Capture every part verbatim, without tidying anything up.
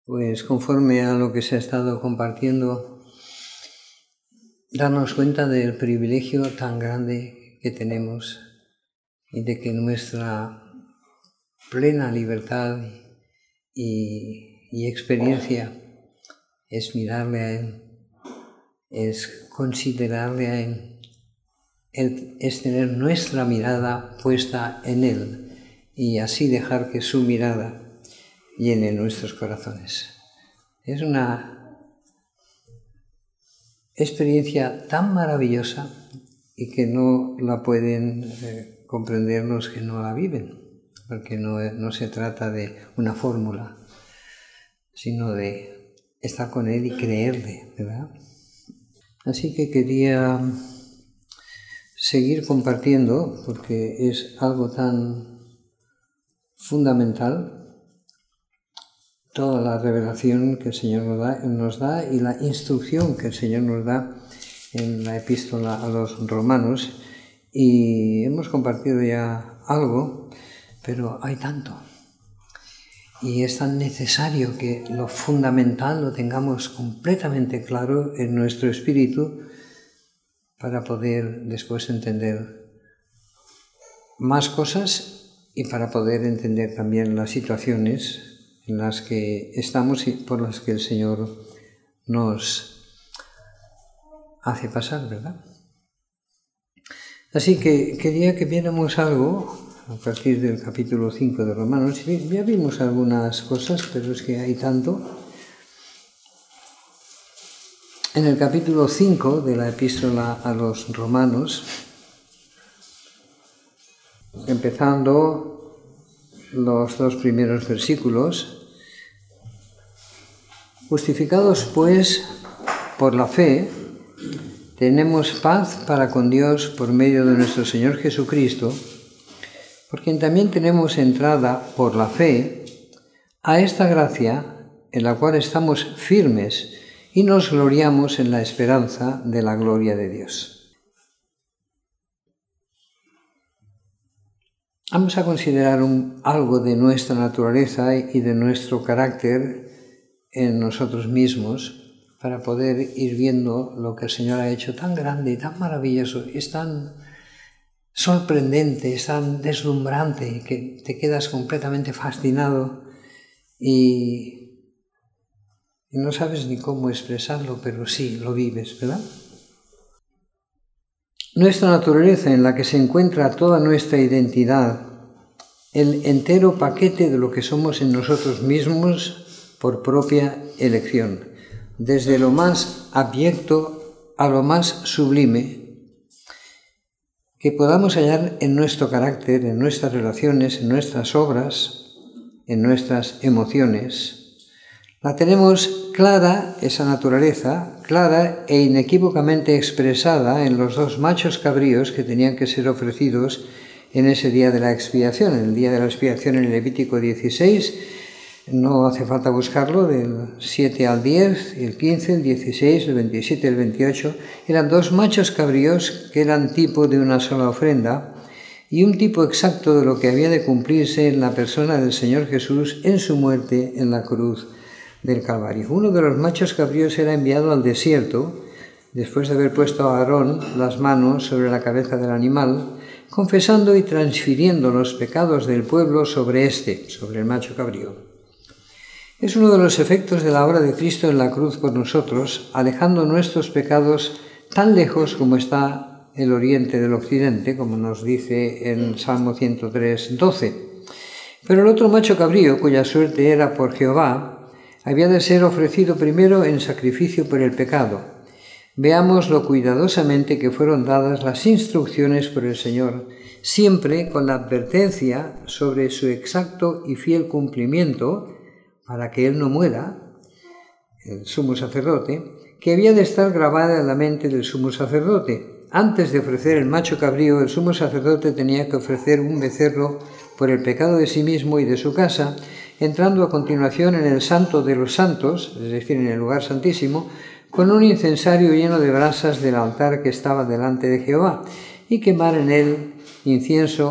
pues conforme a lo que se ha estado compartiendo, darnos cuenta del privilegio tan grande que tenemos y de que nuestra plena libertad y, y experiencia es mirarle a Él, es considerarle a Él, es tener nuestra mirada puesta en Él y así dejar que su mirada llene nuestros corazones. Es una experiencia tan maravillosa y que no la pueden eh, comprender los que no la viven, porque no, no se trata de una fórmula, sino de estar con Él y creerle, ¿verdad? Así que quería seguir compartiendo, porque es algo tan fundamental, toda la revelación que el Señor nos da, nos da y la instrucción que el Señor nos da en la epístola a los romanos. Y hemos compartido ya algo, pero hay tanto. Y es tan necesario que lo fundamental lo tengamos completamente claro en nuestro espíritu para poder después entender más cosas y para poder entender también las situaciones en las que estamos y por las que el Señor nos hace pasar, ¿verdad? Así que quería que viéramos algo a partir del capítulo cinco de Romanos. Ya vimos algunas cosas, pero es que hay tanto. En el capítulo cinco de la epístola a los Romanos, empezando los dos primeros versículos: justificados pues por la fe, tenemos paz para con Dios por medio de nuestro Señor Jesucristo, por quien también tenemos entrada por la fe a esta gracia en la cual estamos firmes y nos gloriamos en la esperanza de la gloria de Dios. Vamos a considerar un, algo de nuestra naturaleza y de nuestro carácter en nosotros mismos para poder ir viendo lo que el Señor ha hecho tan grande y tan maravilloso, es tan sorprendente, es tan deslumbrante que te quedas completamente fascinado y, y no sabes ni cómo expresarlo, pero sí, lo vives, ¿verdad? Nuestra naturaleza, en la que se encuentra toda nuestra identidad, el entero paquete de lo que somos en nosotros mismos por propia elección, desde lo más abyecto a lo más sublime, que podamos hallar en nuestro carácter, en nuestras relaciones, en nuestras obras, en nuestras emociones. La tenemos clara, esa naturaleza, clara e inequívocamente expresada en los dos machos cabríos que tenían que ser ofrecidos en ese día de la expiación. En el día de la expiación, en el Levítico dieciséis, no hace falta buscarlo, del siete al diez, el quince, el dieciséis, el veintisiete y el veintiocho, eran dos machos cabríos que eran tipo de una sola ofrenda y un tipo exacto de lo que había de cumplirse en la persona del Señor Jesús en su muerte en la cruz del Calvario. Uno de los machos cabríos era enviado al desierto después de haber puesto a Aarón las manos sobre la cabeza del animal, confesando y transfiriendo los pecados del pueblo sobre éste, sobre el macho cabrío. Es uno de los efectos de la obra de Cristo en la cruz por nosotros, alejando nuestros pecados tan lejos como está el oriente del occidente, como nos dice en Salmo ciento tres, doce. Pero el otro macho cabrío, cuya suerte era por Jehová, había de ser ofrecido primero en sacrificio por el pecado. Veamos lo cuidadosamente que fueron dadas las instrucciones por el Señor, siempre con la advertencia sobre su exacto y fiel cumplimiento, para que él no muera, el sumo sacerdote, que había de estar grabada en la mente del sumo sacerdote. Antes de ofrecer el macho cabrío, el sumo sacerdote tenía que ofrecer un becerro por el pecado de sí mismo y de su casa, entrando a continuación en el santo de los santos, es decir, en el lugar santísimo, con un incensario lleno de brasas del altar que estaba delante de Jehová, y quemar en él incienso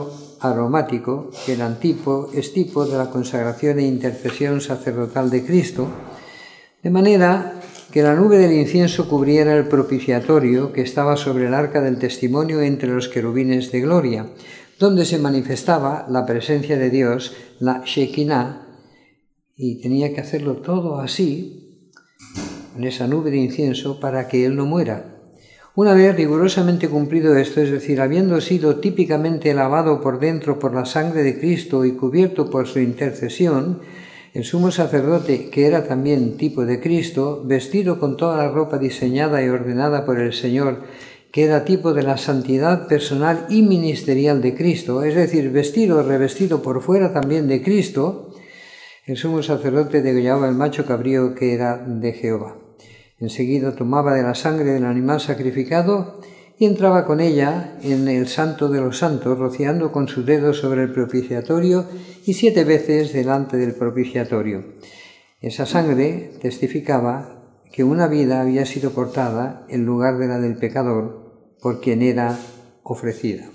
aromático, que eran tipo, es tipo de la consagración e intercesión sacerdotal de Cristo, de manera que la nube del incienso cubriera el propiciatorio que estaba sobre el arca del testimonio entre los querubines de gloria, donde se manifestaba la presencia de Dios, la Shekinah, y tenía que hacerlo todo así, en esa nube de incienso, para que él no muera. Una vez rigurosamente cumplido esto, es decir, habiendo sido típicamente lavado por dentro por la sangre de Cristo y cubierto por su intercesión, el sumo sacerdote, que era también tipo de Cristo, vestido con toda la ropa diseñada y ordenada por el Señor, que era tipo de la santidad personal y ministerial de Cristo, es decir, vestido, revestido por fuera también de Cristo, el sumo sacerdote degollaba el macho cabrío que era de Jehová. Enseguida tomaba de la sangre del animal sacrificado y entraba con ella en el santo de los santos, rociando con su dedo sobre el propiciatorio y siete veces delante del propiciatorio. Esa sangre testificaba que una vida había sido cortada en lugar de la del pecador por quien era ofrecida.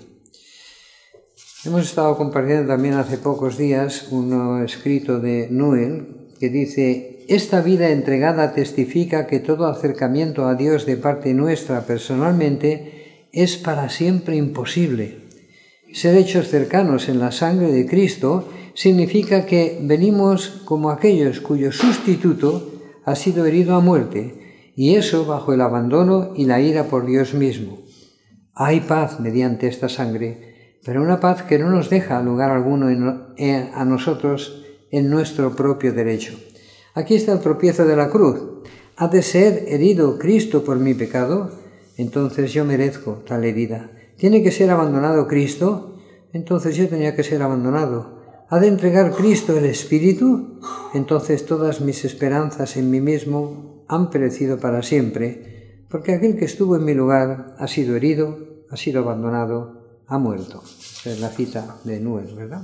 Hemos estado compartiendo también hace pocos días un escrito de Noel que dice: esta vida entregada testifica que todo acercamiento a Dios de parte nuestra personalmente es para siempre imposible. Ser hechos cercanos en la sangre de Cristo significa que venimos como aquellos cuyo sustituto ha sido herido a muerte, y eso bajo el abandono y la ira por Dios mismo. Hay paz mediante esta sangre, pero una paz que no nos deja lugar alguno en, en, a nosotros en nuestro propio derecho. Aquí está el tropiezo de la cruz. ¿Ha de ser herido Cristo por mi pecado? Entonces yo merezco tal herida. ¿Tiene que ser abandonado Cristo? Entonces yo tenía que ser abandonado. ¿Ha de entregar Cristo el Espíritu? Entonces todas mis esperanzas en mí mismo han perecido para siempre, porque aquel que estuvo en mi lugar ha sido herido, ha sido abandonado, ha muerto. Esa es la cita de Noel, ¿verdad?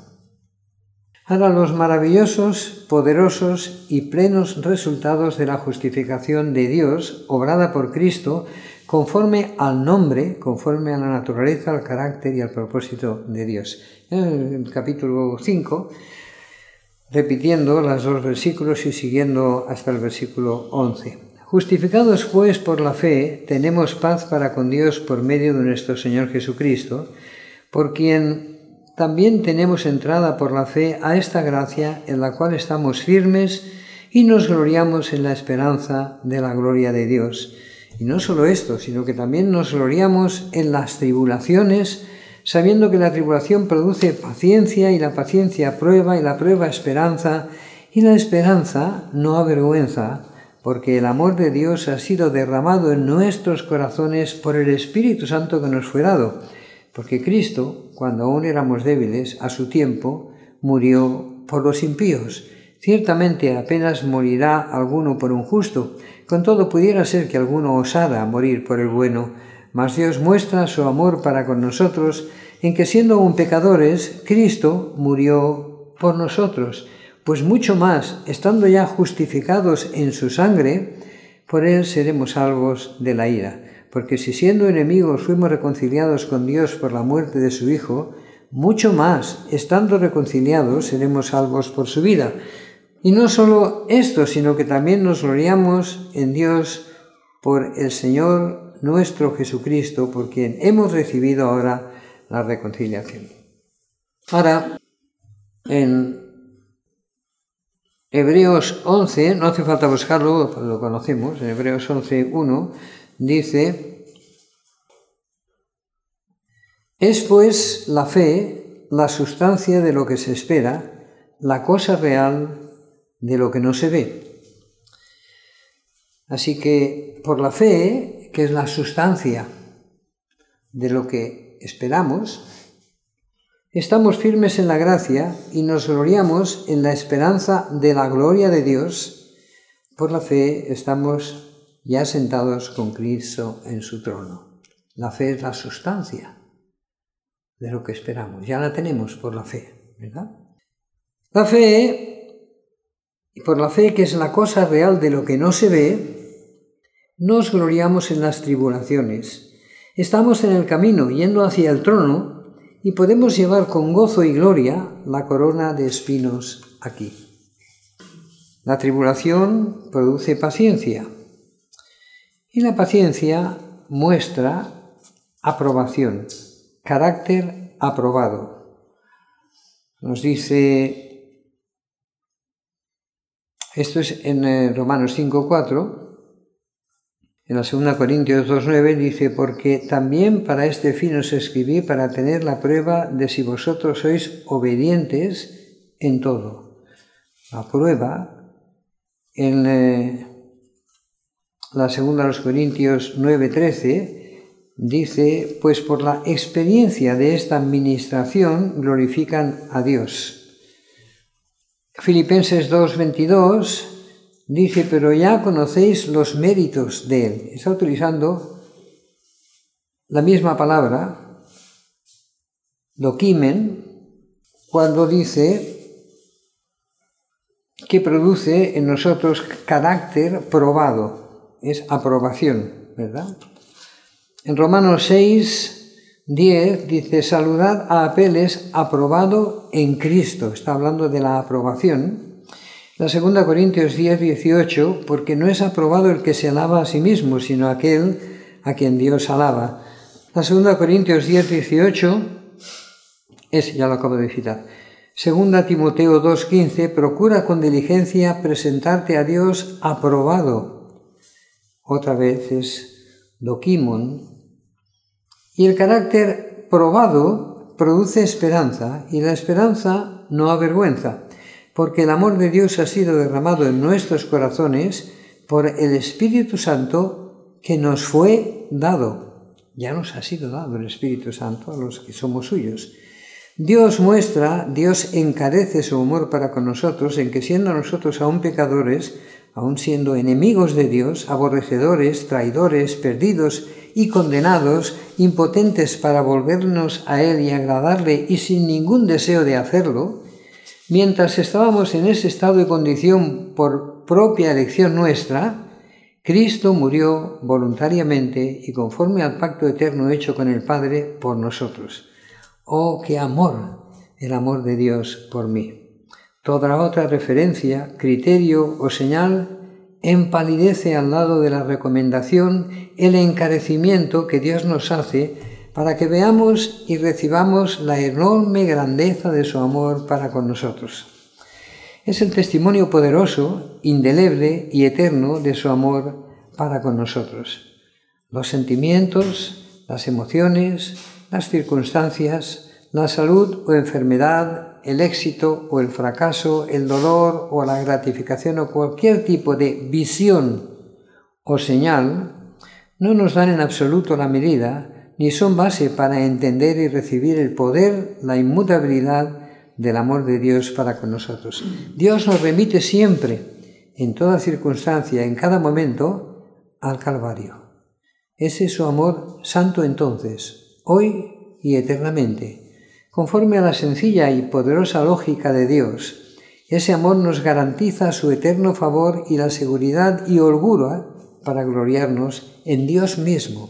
Ahora, los maravillosos, poderosos y plenos resultados de la justificación de Dios, obrada por Cristo, conforme al nombre, conforme a la naturaleza, al carácter y al propósito de Dios. En el capítulo cinco, repitiendo los dos versículos y siguiendo hasta el versículo once. Justificados pues por la fe, tenemos paz para con Dios por medio de nuestro Señor Jesucristo, por quien también tenemos entrada por la fe a esta gracia en la cual estamos firmes y nos gloriamos en la esperanza de la gloria de Dios. Y no solo esto, sino que también nos gloriamos en las tribulaciones, sabiendo que la tribulación produce paciencia, y la paciencia prueba, y la prueba esperanza, y la esperanza no avergüenza, porque el amor de Dios ha sido derramado en nuestros corazones por el Espíritu Santo que nos fue dado. Porque Cristo, cuando aún éramos débiles, a su tiempo, murió por los impíos. Ciertamente apenas morirá alguno por un justo, con todo pudiera ser que alguno osara morir por el bueno, mas Dios muestra su amor para con nosotros, en que siendo aún pecadores, Cristo murió por nosotros, pues mucho más, estando ya justificados en su sangre, por él seremos salvos de la ira. Porque si siendo enemigos fuimos reconciliados con Dios por la muerte de su Hijo, mucho más, estando reconciliados, seremos salvos por su vida. Y no solo esto, sino que también nos gloriamos en Dios por el Señor nuestro Jesucristo, por quien hemos recibido ahora la reconciliación. Ahora, en Hebreos once, no hace falta buscarlo, lo conocemos, en Hebreos once, uno, dice: es pues la fe la sustancia de lo que se espera, la cosa real de lo que no se ve. Así que por la fe, que es la sustancia de lo que esperamos, estamos firmes en la gracia y nos gloriamos en la esperanza de la gloria de Dios. Por la fe estamos ya sentados con Cristo en su trono. La fe es la sustancia de lo que esperamos. Ya la tenemos por la fe, ¿verdad? La fe, y por la fe que es la cosa real de lo que no se ve, nos gloriamos en las tribulaciones. Estamos en el camino, yendo hacia el trono, y podemos llevar con gozo y gloria la corona de espinos aquí. La tribulación produce paciencia, y la paciencia muestra aprobación, carácter aprobado. Nos dice, esto es en Romanos cinco cuatro, en la segunda Corintios dos nueve dice, porque también para este fin os escribí, para tener la prueba de si vosotros sois obedientes en todo. La prueba, en eh, la segunda de los Corintios nueve trece, dice, pues por la experiencia de esta administración glorifican a Dios. Filipenses dos veintidós dice, pero ya conocéis los méritos de Él. Está utilizando la misma palabra, dokimen, cuando dice que produce en nosotros carácter probado, es aprobación, ¿verdad? En Romanos seis diez dice, saludad a Apeles, aprobado en Cristo. Está hablando de la aprobación. La segunda Corintios diez dieciocho, porque no es aprobado el que se alaba a sí mismo, sino aquel a quien Dios alaba. La segunda Corintios diez dieciocho, ese ya lo acabo de citar. Segunda Timoteo dos quince, procura con diligencia presentarte a Dios aprobado. Otra vez es dokimon. Y el carácter probado produce esperanza, y la esperanza no avergüenza, porque el amor de Dios ha sido derramado en nuestros corazones por el Espíritu Santo que nos fue dado. Ya nos ha sido dado el Espíritu Santo a los que somos suyos. Dios muestra, Dios encarece su amor para con nosotros en que siendo nosotros aún pecadores, aún siendo enemigos de Dios, aborrecedores, traidores, perdidos y condenados, impotentes para volvernos a Él y agradarle y sin ningún deseo de hacerlo, mientras estábamos en ese estado de condición por propia elección nuestra, Cristo murió voluntariamente y conforme al pacto eterno hecho con el Padre por nosotros. ¡Oh, qué amor! El amor de Dios por mí. Toda otra referencia, criterio o señal empalidece al lado de la recomendación el encarecimiento que Dios nos hace para que veamos y recibamos la enorme grandeza de su amor para con nosotros. Es el testimonio poderoso, indeleble y eterno de su amor para con nosotros. Los sentimientos, las emociones, las circunstancias, la salud o enfermedad, el éxito o el fracaso, el dolor o la gratificación o cualquier tipo de visión o señal no nos dan en absoluto la medida ni son base para entender y recibir el poder, la inmutabilidad del amor de Dios para con nosotros. Dios nos remite siempre, en toda circunstancia, en cada momento, al Calvario. Ese es su amor santo entonces, hoy y eternamente. Conforme a la sencilla y poderosa lógica de Dios, ese amor nos garantiza su eterno favor y la seguridad y holgura para gloriarnos en Dios mismo.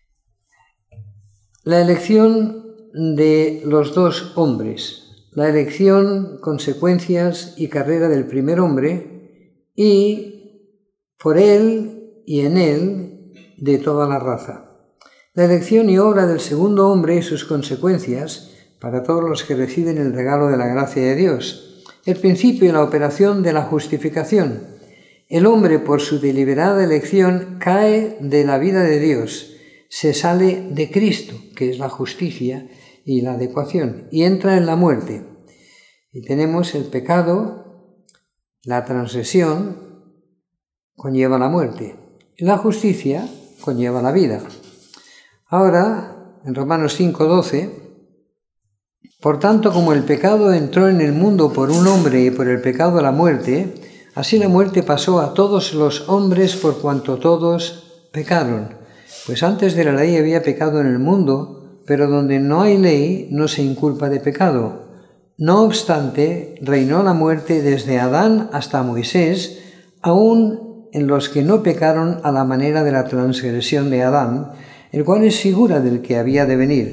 La elección de los dos hombres, la elección, consecuencias y carrera del primer hombre y por él y en él de toda la raza. La elección y obra del segundo hombre y sus consecuencias para todos los que reciben el regalo de la gracia de Dios. El principio y la operación de la justificación. El hombre, por su deliberada elección, cae de la vida de Dios, se sale de Cristo, que es la justicia y la adecuación, y entra en la muerte. Y tenemos el pecado, la transgresión, conlleva la muerte. La justicia conlleva la vida. Ahora, en Romanos cinco doce, por tanto, como el pecado entró en el mundo por un hombre y por el pecado la muerte, así la muerte pasó a todos los hombres por cuanto todos pecaron. Pues antes de la ley había pecado en el mundo, pero donde no hay ley no se inculpa de pecado. No obstante, reinó la muerte desde Adán hasta Moisés, aun en los que no pecaron a la manera de la transgresión de Adán, el cual es figura del que había de venir.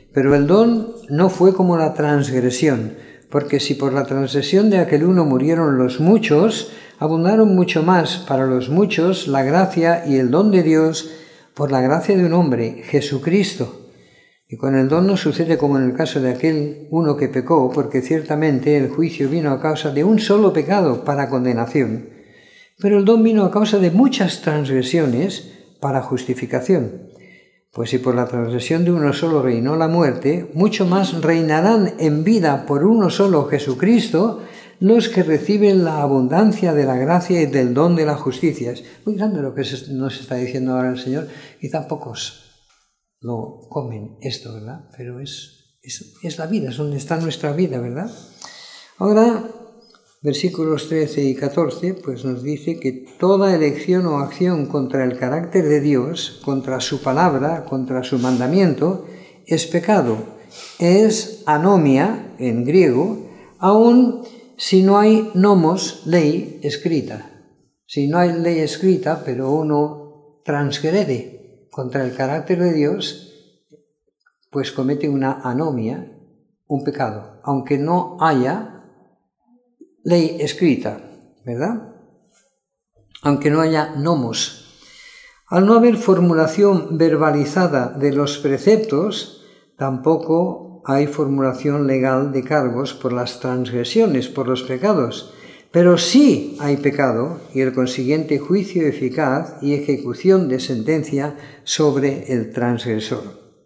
pero el don no fue como la transgresión, porque si por la transgresión de aquel uno murieron los muchos, abundaron mucho más para los muchos la gracia y el don de Dios por la gracia de un hombre, Jesucristo. Y con el don no sucede como en el caso de aquel uno que pecó, porque ciertamente el juicio vino a causa de un solo pecado para condenación, pero el don vino a causa de muchas transgresiones para justificación. Pues si por la transgresión de uno solo reinó la muerte, mucho más reinarán en vida por uno solo, Jesucristo, los que reciben la abundancia de la gracia y del don de la justicia. Es muy grande lo que nos está diciendo ahora el Señor, quizá pocos lo comen esto, ¿verdad? Pero es, es, es la vida, es donde está nuestra vida, ¿verdad? Ahora, versículos trece y catorce, pues nos dice que toda elección o acción contra el carácter de Dios, contra su palabra, contra su mandamiento, es pecado. Es anomia, en griego, aun si no hay nomos, ley escrita. Si no hay ley escrita, pero uno transgrede contra el carácter de Dios, pues comete una anomia, un pecado, aunque no haya ley escrita, ¿verdad? Aunque no haya nomos. Al no haber formulación verbalizada de los preceptos, tampoco hay formulación legal de cargos por las transgresiones, por los pecados. Pero sí hay pecado y el consiguiente juicio eficaz y ejecución de sentencia sobre el transgresor.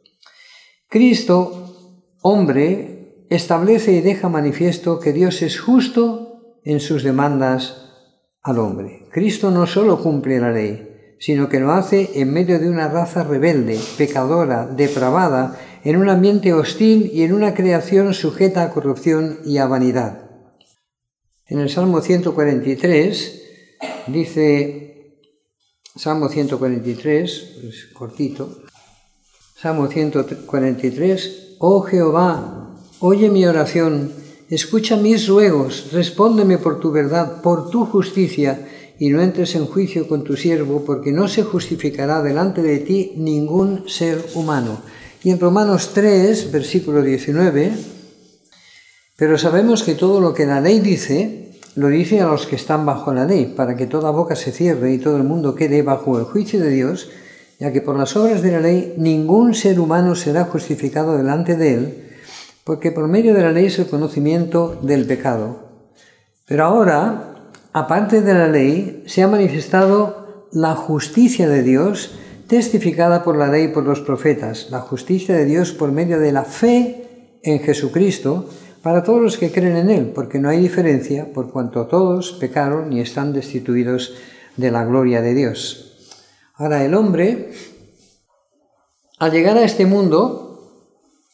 Cristo, hombre, establece y deja manifiesto que Dios es justo en sus demandas al hombre. Cristo no solo cumple la ley, sino que lo hace en medio de una raza rebelde, pecadora, depravada, en un ambiente hostil y en una creación sujeta a corrupción y a vanidad. En el Salmo ciento cuarenta y tres dice, Salmo ciento cuarenta y tres, pues cortito, Salmo ciento cuarenta y tres, oh Jehová, oye mi oración, escucha mis ruegos, respóndeme por tu verdad, por tu justicia, y no entres en juicio con tu siervo, porque no se justificará delante de ti ningún ser humano. Y en Romanos tres, versículo diecinueve, pero sabemos que todo lo que la ley dice, lo dice a los que están bajo la ley, para que toda boca se cierre y todo el mundo quede bajo el juicio de Dios, ya que por las obras de la ley ningún ser humano será justificado delante de él, porque por medio de la ley es el conocimiento del pecado. Pero ahora, aparte de la ley, se ha manifestado la justicia de Dios, testificada por la ley y por los profetas, la justicia de Dios por medio de la fe en Jesucristo, para todos los que creen en Él, porque no hay diferencia, por cuanto todos pecaron y están destituidos de la gloria de Dios. Ahora, el hombre, al llegar a este mundo,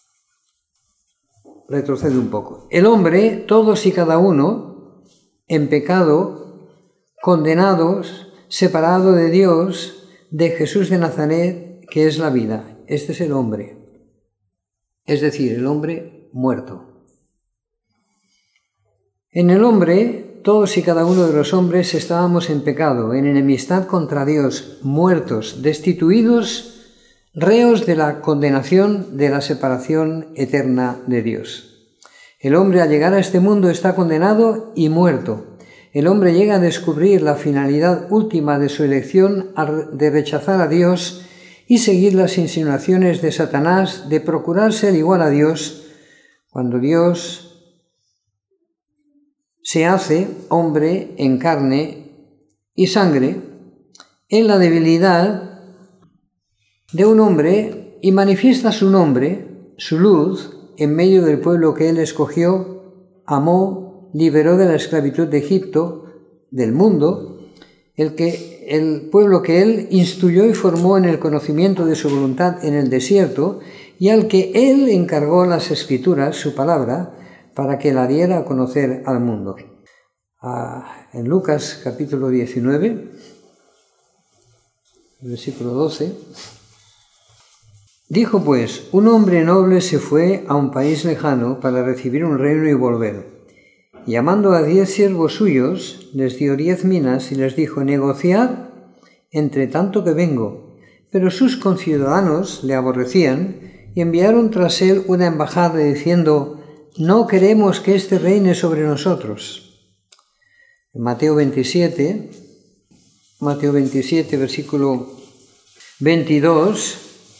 retrocede un poco. El hombre, todos y cada uno, en pecado, condenados, separado de Dios, de Jesús de Nazaret, que es la vida. Este es el hombre. Es decir, el hombre muerto. En el hombre, todos y cada uno de los hombres estábamos en pecado, en enemistad contra Dios, muertos, destituidos, reos de la condenación de la separación eterna de Dios. El hombre al llegar a este mundo está condenado y muerto. El hombre llega a descubrir la finalidad última de su elección de rechazar a Dios y seguir las insinuaciones de Satanás de procurar ser igual a Dios, cuando Dios se hace hombre en carne y sangre, en la debilidad de un hombre y manifiesta su nombre, su luz, en medio del pueblo que él escogió, amó, liberó de la esclavitud de Egipto, del mundo, el, que, el pueblo que él instruyó y formó en el conocimiento de su voluntad en el desierto, y al que él encargó las Escrituras, su palabra, para que la diera a conocer al mundo. Ah, en Lucas capítulo diecinueve, versículo doce, dijo pues, un hombre noble se fue a un país lejano para recibir un reino y volver. Llamando a diez siervos suyos, les dio diez minas y les dijo, negociad entre tanto que vengo. Pero sus conciudadanos le aborrecían y enviaron tras él una embajada diciendo: no queremos que éste reine sobre nosotros. En Mateo veintisiete, Mateo veintisiete, versículo veintidós,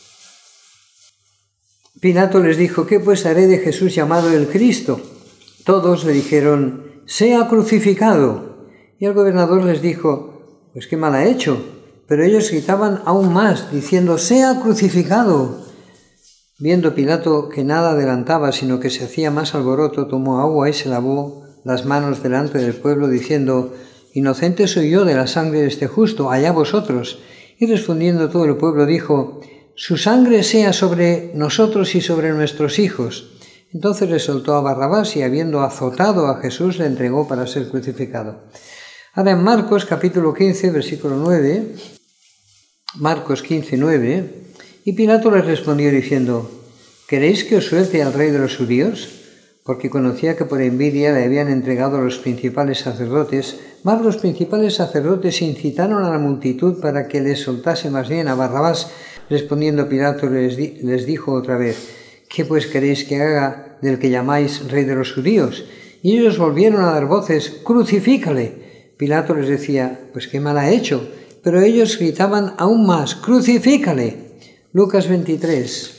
Pilato les dijo: ¿qué pues haré de Jesús llamado el Cristo? Todos le dijeron: sea crucificado. Y el gobernador les dijo: pues qué mal ha hecho. Pero ellos gritaban aún más, diciendo: sea crucificado. Viendo Pilato que nada adelantaba, sino que se hacía más alboroto, tomó agua y se lavó las manos delante del pueblo, diciendo: inocente soy yo de la sangre de este justo, allá vosotros. Y respondiendo todo el pueblo dijo: su sangre sea sobre nosotros y sobre nuestros hijos. Entonces le soltó a Barrabás y, habiendo azotado a Jesús, le entregó para ser crucificado. Ahora en Marcos capítulo quince, versículo nueve, Marcos quince, nueve, y Pilato les respondió diciendo: ¿queréis que os suelte al rey de los judíos? Porque conocía que por envidia le habían entregado a los principales sacerdotes, mas los principales sacerdotes incitaron a la multitud para que les soltase más bien a Barrabás. Respondiendo Pilato les, di, les dijo otra vez: ¿qué pues queréis que haga del que llamáis rey de los judíos? Y ellos volvieron a dar voces: crucifícale. Pilato les decía: pues qué mal ha hecho. Pero ellos gritaban aún más: crucifícale. Lucas veintitrés,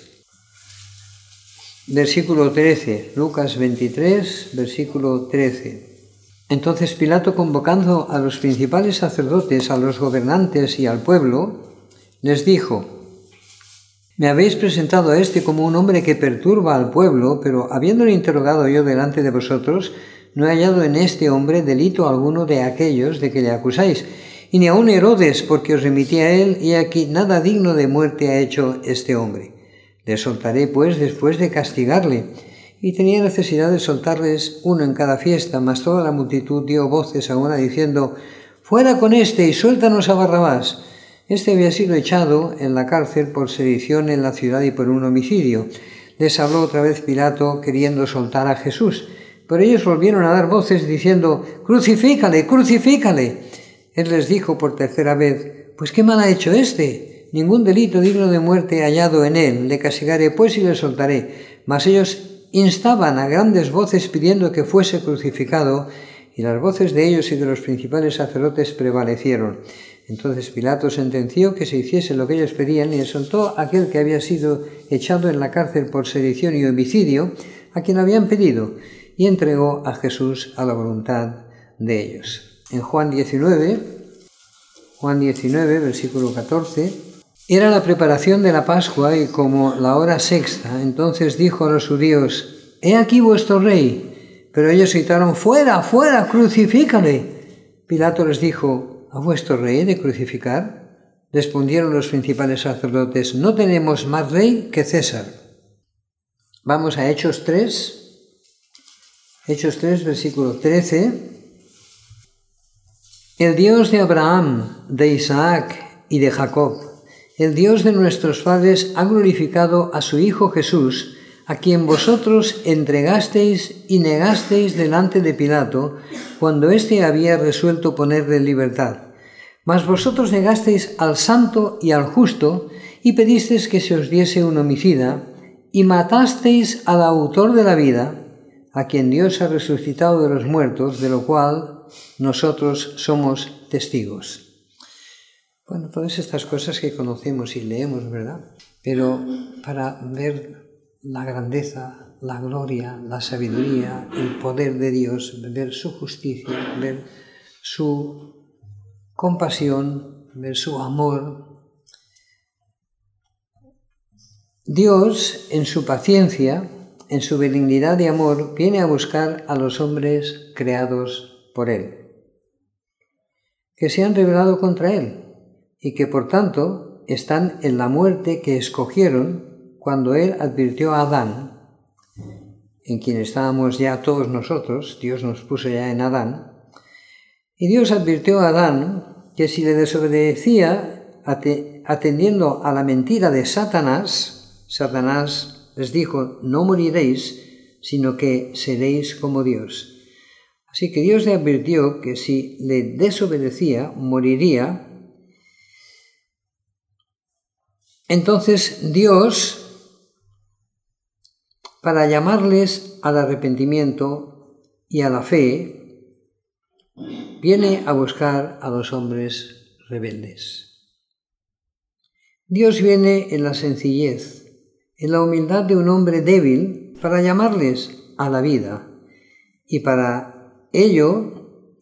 versículo trece. Lucas veintitrés, versículo trece. Entonces Pilato, convocando a los principales sacerdotes, a los gobernantes y al pueblo, les dijo: me habéis presentado a este como un hombre que perturba al pueblo, pero habiéndole interrogado yo delante de vosotros, no he hallado en este hombre delito alguno de aquellos de que le acusáis, y ni aun Herodes, porque os remití a él, y aquí nada digno de muerte ha hecho este hombre. Le soltaré, pues, después de castigarle. Y tenía necesidad de soltarles uno en cada fiesta, mas toda la multitud dio voces a una diciendo: fuera con éste y suéltanos a Barrabás. Este había sido echado en la cárcel por sedición en la ciudad y por un homicidio. Les habló otra vez Pilato, queriendo soltar a Jesús. Pero ellos volvieron a dar voces diciendo: crucifícale, crucifícale. Él les dijo por tercera vez: pues qué mal ha hecho éste. Ningún delito digno de muerte he hallado en él. Le castigaré pues y le soltaré. Mas ellos instaban a grandes voces pidiendo que fuese crucificado, y las voces de ellos y de los principales sacerdotes prevalecieron. Entonces Pilato sentenció que se hiciese lo que ellos pedían y le soltó a aquel que había sido echado en la cárcel por sedición y homicidio, a quien habían pedido, y entregó a Jesús a la voluntad de ellos. En Juan diecinueve, Juan diecinueve, versículo catorce, era la preparación de la Pascua y como la hora sexta, entonces dijo a los judíos: he aquí vuestro rey. Pero ellos gritaron: fuera, fuera, crucifícale. Pilato les dijo: ¿a vuestro rey he de crucificar? Respondieron los principales sacerdotes: no tenemos más rey que César. Vamos a Hechos tres, Hechos tres, versículo trece. El Dios de Abraham, de Isaac y de Jacob, el Dios de nuestros padres, ha glorificado a su Hijo Jesús, a quien vosotros entregasteis y negasteis delante de Pilato, cuando éste había resuelto ponerle en libertad. Mas vosotros negasteis al santo y al justo, y pedisteis que se os diese un homicida, y matasteis al autor de la vida, a quien Dios ha resucitado de los muertos, de lo cual nosotros somos testigos. Bueno, todas estas cosas que conocemos y leemos, ¿verdad? Pero para ver la grandeza, la gloria, la sabiduría, el poder de Dios, ver su justicia, ver su compasión, ver su amor. Dios, en su paciencia, en su benignidad y amor, viene a buscar a los hombres creados por Él, que se han rebelado contra Él y que, por tanto, están en la muerte que escogieron cuando Él advirtió a Adán, en quien estábamos ya todos nosotros. Dios nos puso ya en Adán, y Dios advirtió a Adán que si le desobedecía atendiendo a la mentira de Satanás, Satanás les dijo: no moriréis, sino que seréis como Dios. Así que Dios le advirtió que si le desobedecía, moriría. Entonces Dios para llamarles al arrepentimiento y a la fe, viene a buscar a los hombres rebeldes. Dios viene en la sencillez, en la humildad de un hombre débil, para llamarles a la vida y para ello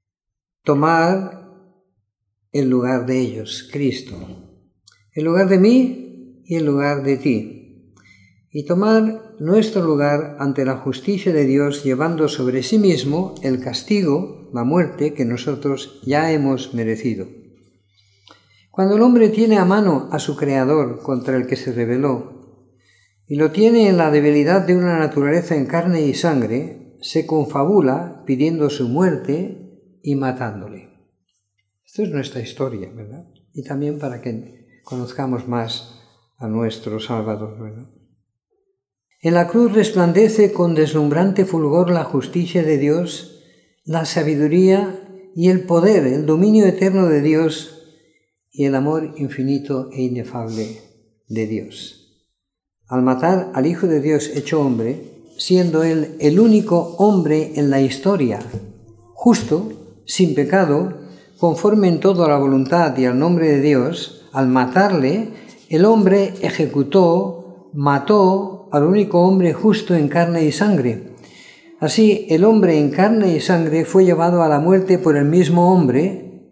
tomar el lugar de ellos, Cristo, el lugar de mí y el lugar de ti, y tomar nuestro lugar ante la justicia de Dios, llevando sobre sí mismo el castigo, la muerte que nosotros ya hemos merecido. Cuando el hombre tiene a mano a su Creador contra el que se rebeló, y lo tiene en la debilidad de una naturaleza en carne y sangre, se confabula pidiendo su muerte y matándole. Esto es nuestra historia, ¿verdad? Y también para que conozcamos más a nuestro Salvador, ¿verdad? En la cruz resplandece con deslumbrante fulgor la justicia de Dios, la sabiduría y el poder, el dominio eterno de Dios y el amor infinito e inefable de Dios. Al matar al Hijo de Dios hecho hombre, siendo Él el único hombre en la historia, justo, sin pecado, conforme en todo a la voluntad y al nombre de Dios, al matarle, el hombre ejecutó, mató al único hombre justo en carne y sangre. Así, el hombre en carne y sangre fue llevado a la muerte por el mismo hombre,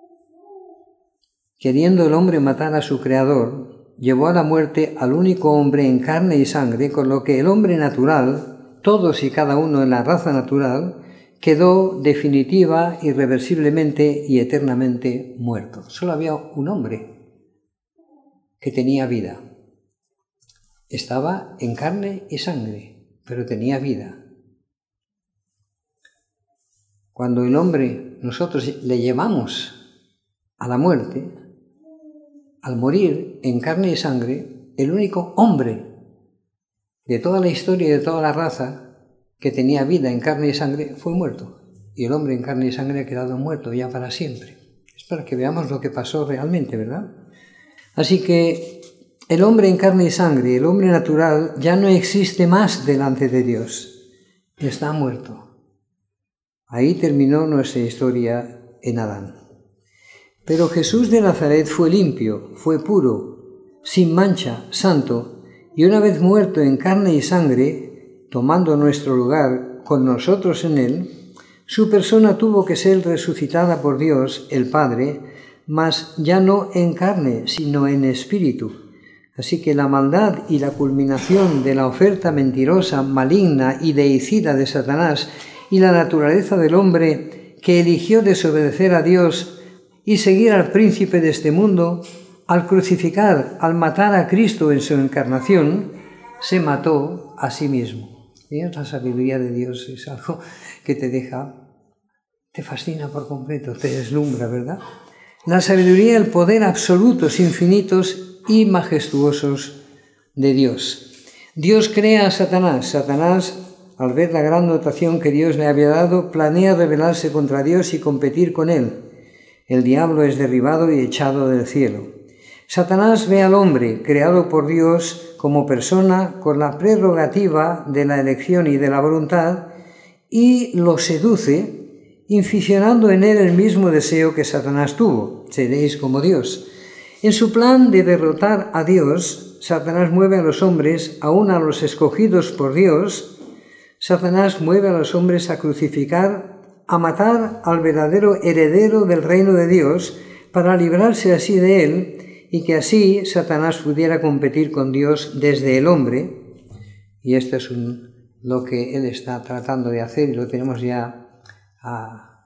queriendo el hombre matar a su Creador, llevó a la muerte al único hombre en carne y sangre, con lo que el hombre natural, todos y cada uno en la raza natural, quedó definitiva, irreversiblemente y eternamente muerto. Solo había un hombre que tenía vida. Estaba en carne y sangre, pero tenía vida. Cuando el hombre, nosotros le llevamos a la muerte, al morir en carne y sangre, el único hombre de toda la historia y de toda la raza que tenía vida en carne y sangre fue muerto. Y el hombre en carne y sangre ha quedado muerto ya para siempre. Es para que veamos lo que pasó realmente, ¿verdad? Así que el hombre en carne y sangre, el hombre natural, ya no existe más delante de Dios. Está muerto. Ahí terminó nuestra historia en Adán. Pero Jesús de Nazaret fue limpio, fue puro, sin mancha, santo, y una vez muerto en carne y sangre, tomando nuestro lugar con nosotros en él, su persona tuvo que ser resucitada por Dios, el Padre, mas ya no en carne, sino en espíritu. Así que la maldad y la culminación de la oferta mentirosa, maligna y deicida de Satanás y la naturaleza del hombre que eligió desobedecer a Dios y seguir al príncipe de este mundo, al crucificar, al matar a Cristo en su encarnación, se mató a sí mismo. ¿Ves? La sabiduría de Dios es algo que te deja, te fascina por completo, te deslumbra, ¿verdad? La sabiduría y el poder absolutos, infinitos y majestuosos de Dios. Dios crea a Satanás. Satanás, al ver la gran dotación que Dios le había dado, planea rebelarse contra Dios y competir con él. El diablo es derribado y echado del cielo. Satanás ve al hombre, creado por Dios, como persona con la prerrogativa de la elección y de la voluntad, y lo seduce, inficionando en él el mismo deseo que Satanás tuvo: seréis como Dios. En su plan de derrotar a Dios, Satanás mueve a los hombres, aun a los escogidos por Dios, Satanás mueve a los hombres a crucificar, a matar al verdadero heredero del reino de Dios, para librarse así de él, y que así Satanás pudiera competir con Dios desde el hombre. Y esto es un, lo que él está tratando de hacer, y lo tenemos ya ah,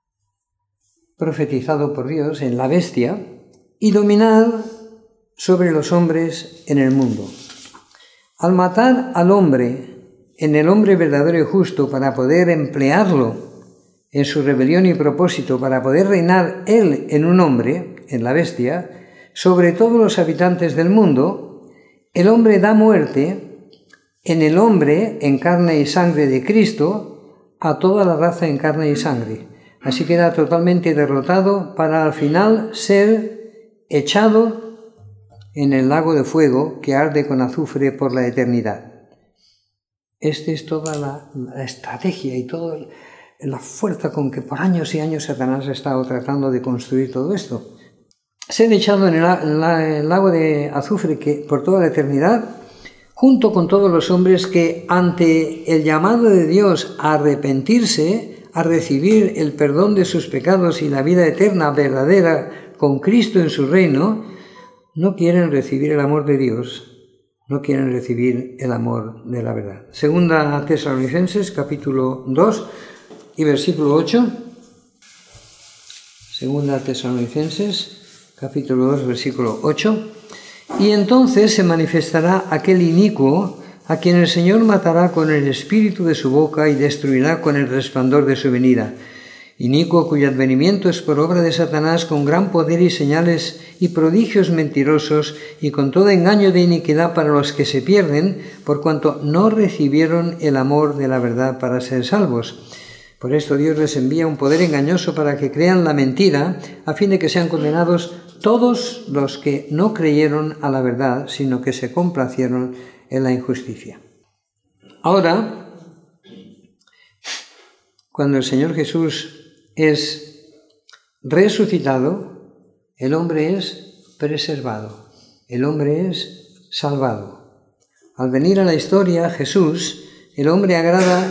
profetizado por Dios en la bestia, y dominar sobre los hombres en el mundo. Al matar al hombre en el hombre verdadero y justo, para poder emplearlo en su rebelión y propósito, para poder reinar él en un hombre, en la bestia, sobre todos los habitantes del mundo, el hombre da muerte en el hombre en carne y sangre de Cristo a toda la raza en carne y sangre. Así queda totalmente derrotado para al final ser echado en el lago de fuego que arde con azufre por la eternidad. Esta es toda la, la estrategia y toda la fuerza con que por años y años Satanás ha estado tratando de construir todo esto. Ser echado en el, la, el lago de azufre que por toda la eternidad, junto con todos los hombres que ante el llamado de Dios a arrepentirse, a recibir el perdón de sus pecados y la vida eterna verdadera con Cristo en su reino, no quieren recibir el amor de Dios, no quieren recibir el amor de la verdad. Segunda Tesalonicenses, capítulo dos y versículo ocho. Segunda Tesalonicenses, capítulo dos, versículo ocho. Y entonces se manifestará aquel inicuo a quien el Señor matará con el espíritu de su boca y destruirá con el resplandor de su venida. Inicuo cuyo advenimiento es por obra de Satanás con gran poder y señales y prodigios mentirosos y con todo engaño de iniquidad para los que se pierden, por cuanto no recibieron el amor de la verdad para ser salvos. Por esto Dios les envía un poder engañoso para que crean la mentira, a fin de que sean condenados todos los que no creyeron a la verdad, sino que se complacieron en la injusticia. Ahora, cuando el Señor Jesús es resucitado, el hombre es preservado, el hombre es salvado. Al venir a la historia Jesús, el hombre agrada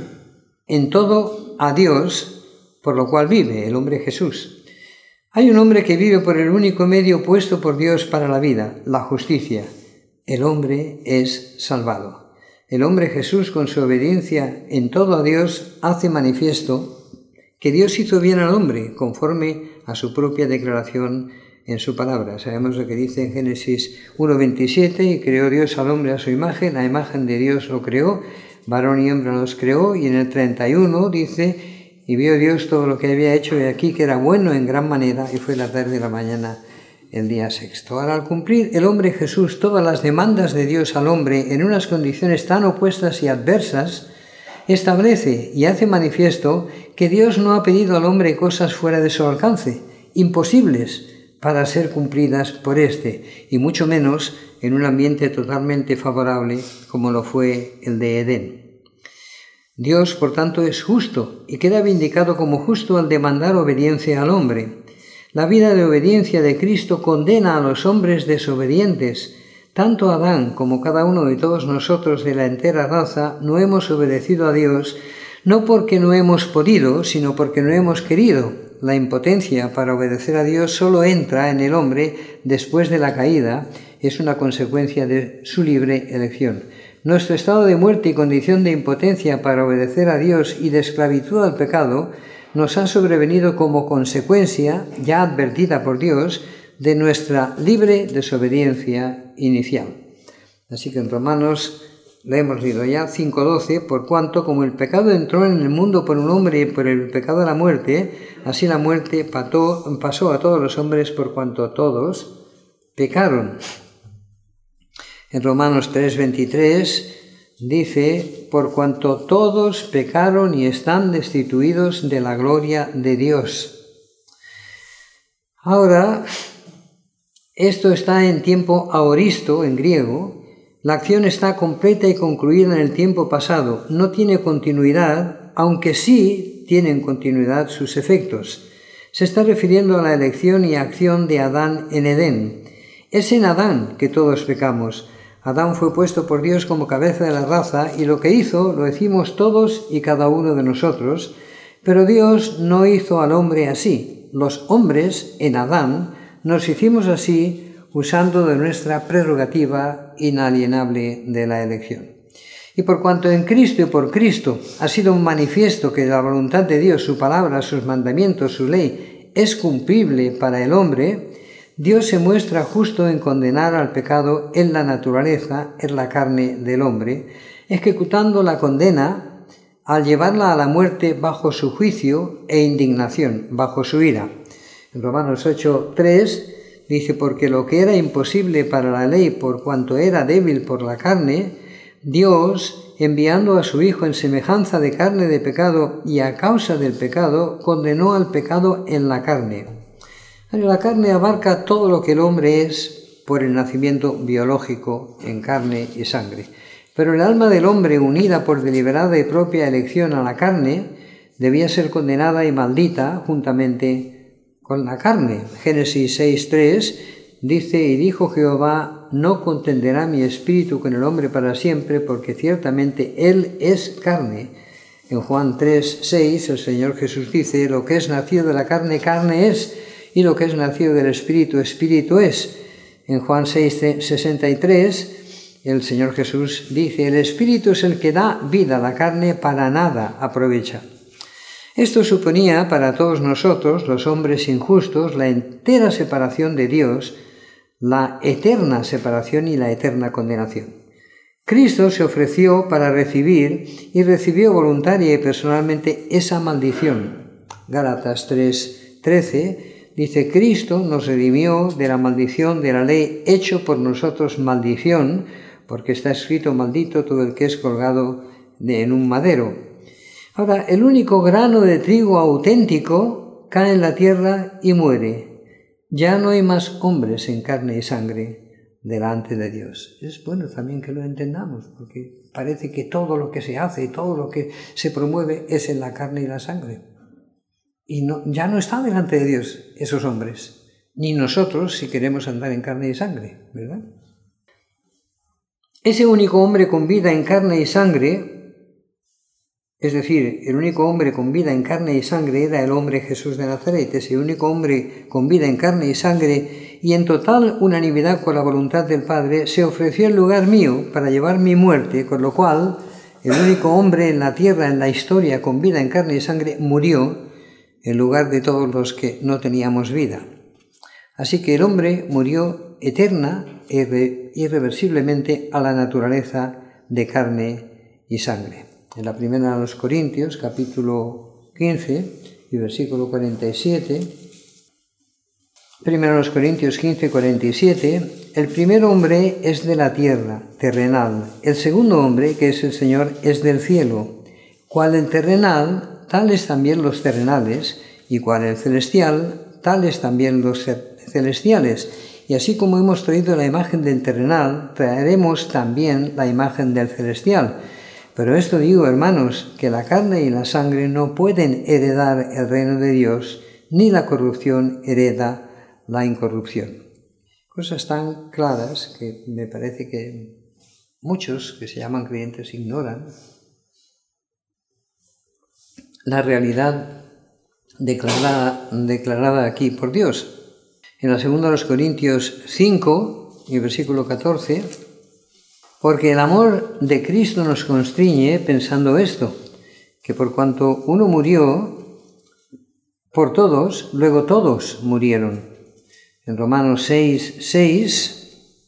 en todo a Dios, por lo cual vive el hombre Jesús. Hay un hombre que vive por el único medio puesto por Dios para la vida, la justicia. El hombre es salvado. El hombre Jesús, con su obediencia en todo a Dios, hace manifiesto que Dios hizo bien al hombre, conforme a su propia declaración en su palabra. Sabemos lo que dice en Génesis uno veintisiete, y creó Dios al hombre a su imagen, a imagen de Dios lo creó, varón y hembra los creó, y en el treinta y uno dice, y vio Dios todo lo que había hecho, y aquí que era bueno en gran manera, y fue la tarde y la mañana el día sexto. Ahora, al cumplir el hombre Jesús todas las demandas de Dios al hombre en unas condiciones tan opuestas y adversas, establece y hace manifiesto que Dios no ha pedido al hombre cosas fuera de su alcance, imposibles para ser cumplidas por éste, y mucho menos en un ambiente totalmente favorable como lo fue el de Edén. Dios, por tanto, es justo y queda vindicado como justo al demandar obediencia al hombre. La vida de obediencia de Cristo condena a los hombres desobedientes. Tanto Adán como cada uno de todos nosotros de la entera raza no hemos obedecido a Dios, no porque no hemos podido, sino porque no hemos querido. La impotencia para obedecer a Dios solo entra en el hombre después de la caída, es una consecuencia de su libre elección. Nuestro estado de muerte y condición de impotencia para obedecer a Dios y de esclavitud al pecado nos ha sobrevenido como consecuencia, ya advertida por Dios, de nuestra libre desobediencia inicial. Así que en Romanos lo hemos leído ya, cinco doce, por cuanto como el pecado entró en el mundo por un hombre y por el pecado a la muerte, así la muerte pató, pasó a todos los hombres por cuanto todos pecaron. En Romanos tres veintitrés dice, por cuanto todos pecaron y están destituidos de la gloria de Dios. Ahora, esto está en tiempo aoristo, en griego. La acción está completa y concluida en el tiempo pasado. No tiene continuidad, aunque sí tienen continuidad sus efectos. Se está refiriendo a la elección y acción de Adán en Edén. Es en Adán que todos pecamos. Adán fue puesto por Dios como cabeza de la raza y lo que hizo lo hicimos todos y cada uno de nosotros, pero Dios no hizo al hombre así. Los hombres, en Adán, nos hicimos así usando de nuestra prerrogativa inalienable de la elección. Y por cuanto en Cristo y por Cristo ha sido un manifiesto que la voluntad de Dios, su palabra, sus mandamientos, su ley, es cumplible para el hombre, Dios se muestra justo en condenar al pecado en la naturaleza, en la carne del hombre, ejecutando la condena al llevarla a la muerte bajo su juicio e indignación, bajo su ira. En Romanos ocho tres dice, porque lo que era imposible para la ley por cuanto era débil por la carne, Dios, enviando a su Hijo en semejanza de carne de pecado y a causa del pecado, condenó al pecado en la carne. La carne abarca todo lo que el hombre es por el nacimiento biológico en carne y sangre. Pero el alma del hombre, unida por deliberada y propia elección a la carne, debía ser condenada y maldita juntamente con la carne. Génesis seis tres dice: y dijo Jehová, no contenderá mi espíritu con el hombre para siempre, porque ciertamente él es carne. En Juan tres seis el Señor Jesús dice: lo que es nacido de la carne, carne es, y lo que es nacido del espíritu, espíritu es. En Juan seis sesenta y tres el Señor Jesús dice: el espíritu es el que da vida, la carne para nada aprovecha. Esto suponía para todos nosotros, los hombres injustos, la entera separación de Dios, la eterna separación y la eterna condenación. Cristo se ofreció para recibir y recibió voluntaria y personalmente esa maldición. Gálatas tres trece dice: Cristo nos redimió de la maldición de la ley, hecho por nosotros maldición, porque está escrito: maldito todo el que es colgado de, en un madero. Ahora, el único grano de trigo auténtico cae en la tierra y muere. Ya no hay más hombres en carne y sangre delante de Dios. Es bueno también que lo entendamos, porque parece que todo lo que se hace y todo lo que se promueve es en la carne y la sangre. Y no, ya no está delante de Dios esos hombres, ni nosotros si queremos andar en carne y sangre, ¿verdad? Ese único hombre con vida en carne y sangre, es decir, el único hombre con vida en carne y sangre era el hombre Jesús de Nazaret, ese único hombre con vida en carne y sangre y en total unanimidad con la voluntad del Padre, se ofreció en lugar mío para llevar mi muerte, con lo cual el único hombre en la tierra, en la historia, con vida en carne y sangre, murió en lugar de todos los que no teníamos vida. Así que el hombre murió eterna e irreversiblemente a la naturaleza de carne y sangre. En la primera de los Corintios, capítulo quince y versículo cuarenta y siete, primero de los Corintios quince, cuarenta y siete, el primer hombre es de la tierra, terrenal. El segundo hombre, que es el Señor, es del cielo. Cual el terrenal, tales también los terrenales, y cual el celestial, tales también los celestiales. Y así como hemos traído la imagen del terrenal, traeremos también la imagen del celestial. Pero esto digo, hermanos, que la carne y la sangre no pueden heredar el reino de Dios, ni la corrupción hereda la incorrupción. Cosas tan claras que me parece que muchos que se llaman creyentes ignoran la realidad declarada, declarada aquí por Dios. En la segunda de los Corintios cinco, y versículo catorce, porque el amor de Cristo nos constriñe pensando esto, que por cuanto uno murió por todos, luego todos murieron. En Romanos seis, seis,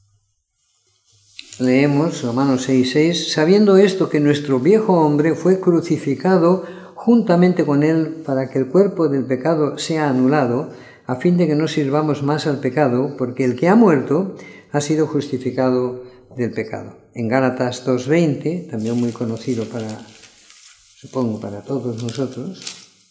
leemos, Romanos seis, seis, sabiendo esto que nuestro viejo hombre fue crucificado juntamente con él para que el cuerpo del pecado sea anulado, a fin de que no sirvamos más al pecado, porque el que ha muerto ha sido justificado del pecado. En Gálatas dos veinte, también muy conocido para, supongo, para todos nosotros,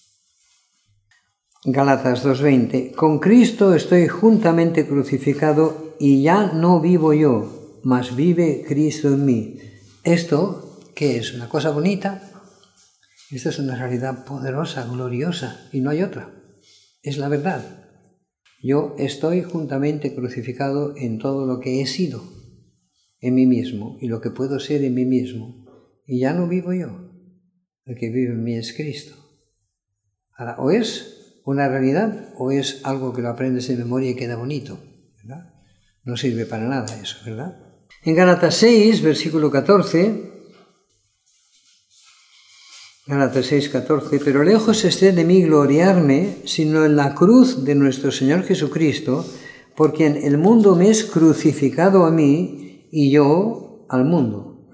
Gálatas dos veinte, con Cristo estoy juntamente crucificado y ya no vivo yo, mas vive Cristo en mí. ¿Esto qué es? ¿Una cosa bonita? Esto es una realidad poderosa, gloriosa, y no hay otra. Es la verdad. Yo estoy juntamente crucificado en todo lo que he sido, en mí mismo, y lo que puedo ser en mí mismo. Y ya no vivo yo. El que vive en mí es Cristo. Ahora, o es una realidad o es algo que lo aprendes de memoria y queda bonito, ¿verdad? No sirve para nada eso, ¿verdad? En Gálatas seis, versículo catorce, Gálatas seis, catorce, pero lejos esté de mí gloriarme, sino en la cruz de nuestro Señor Jesucristo, por quien el mundo me es crucificado a mí y yo al mundo.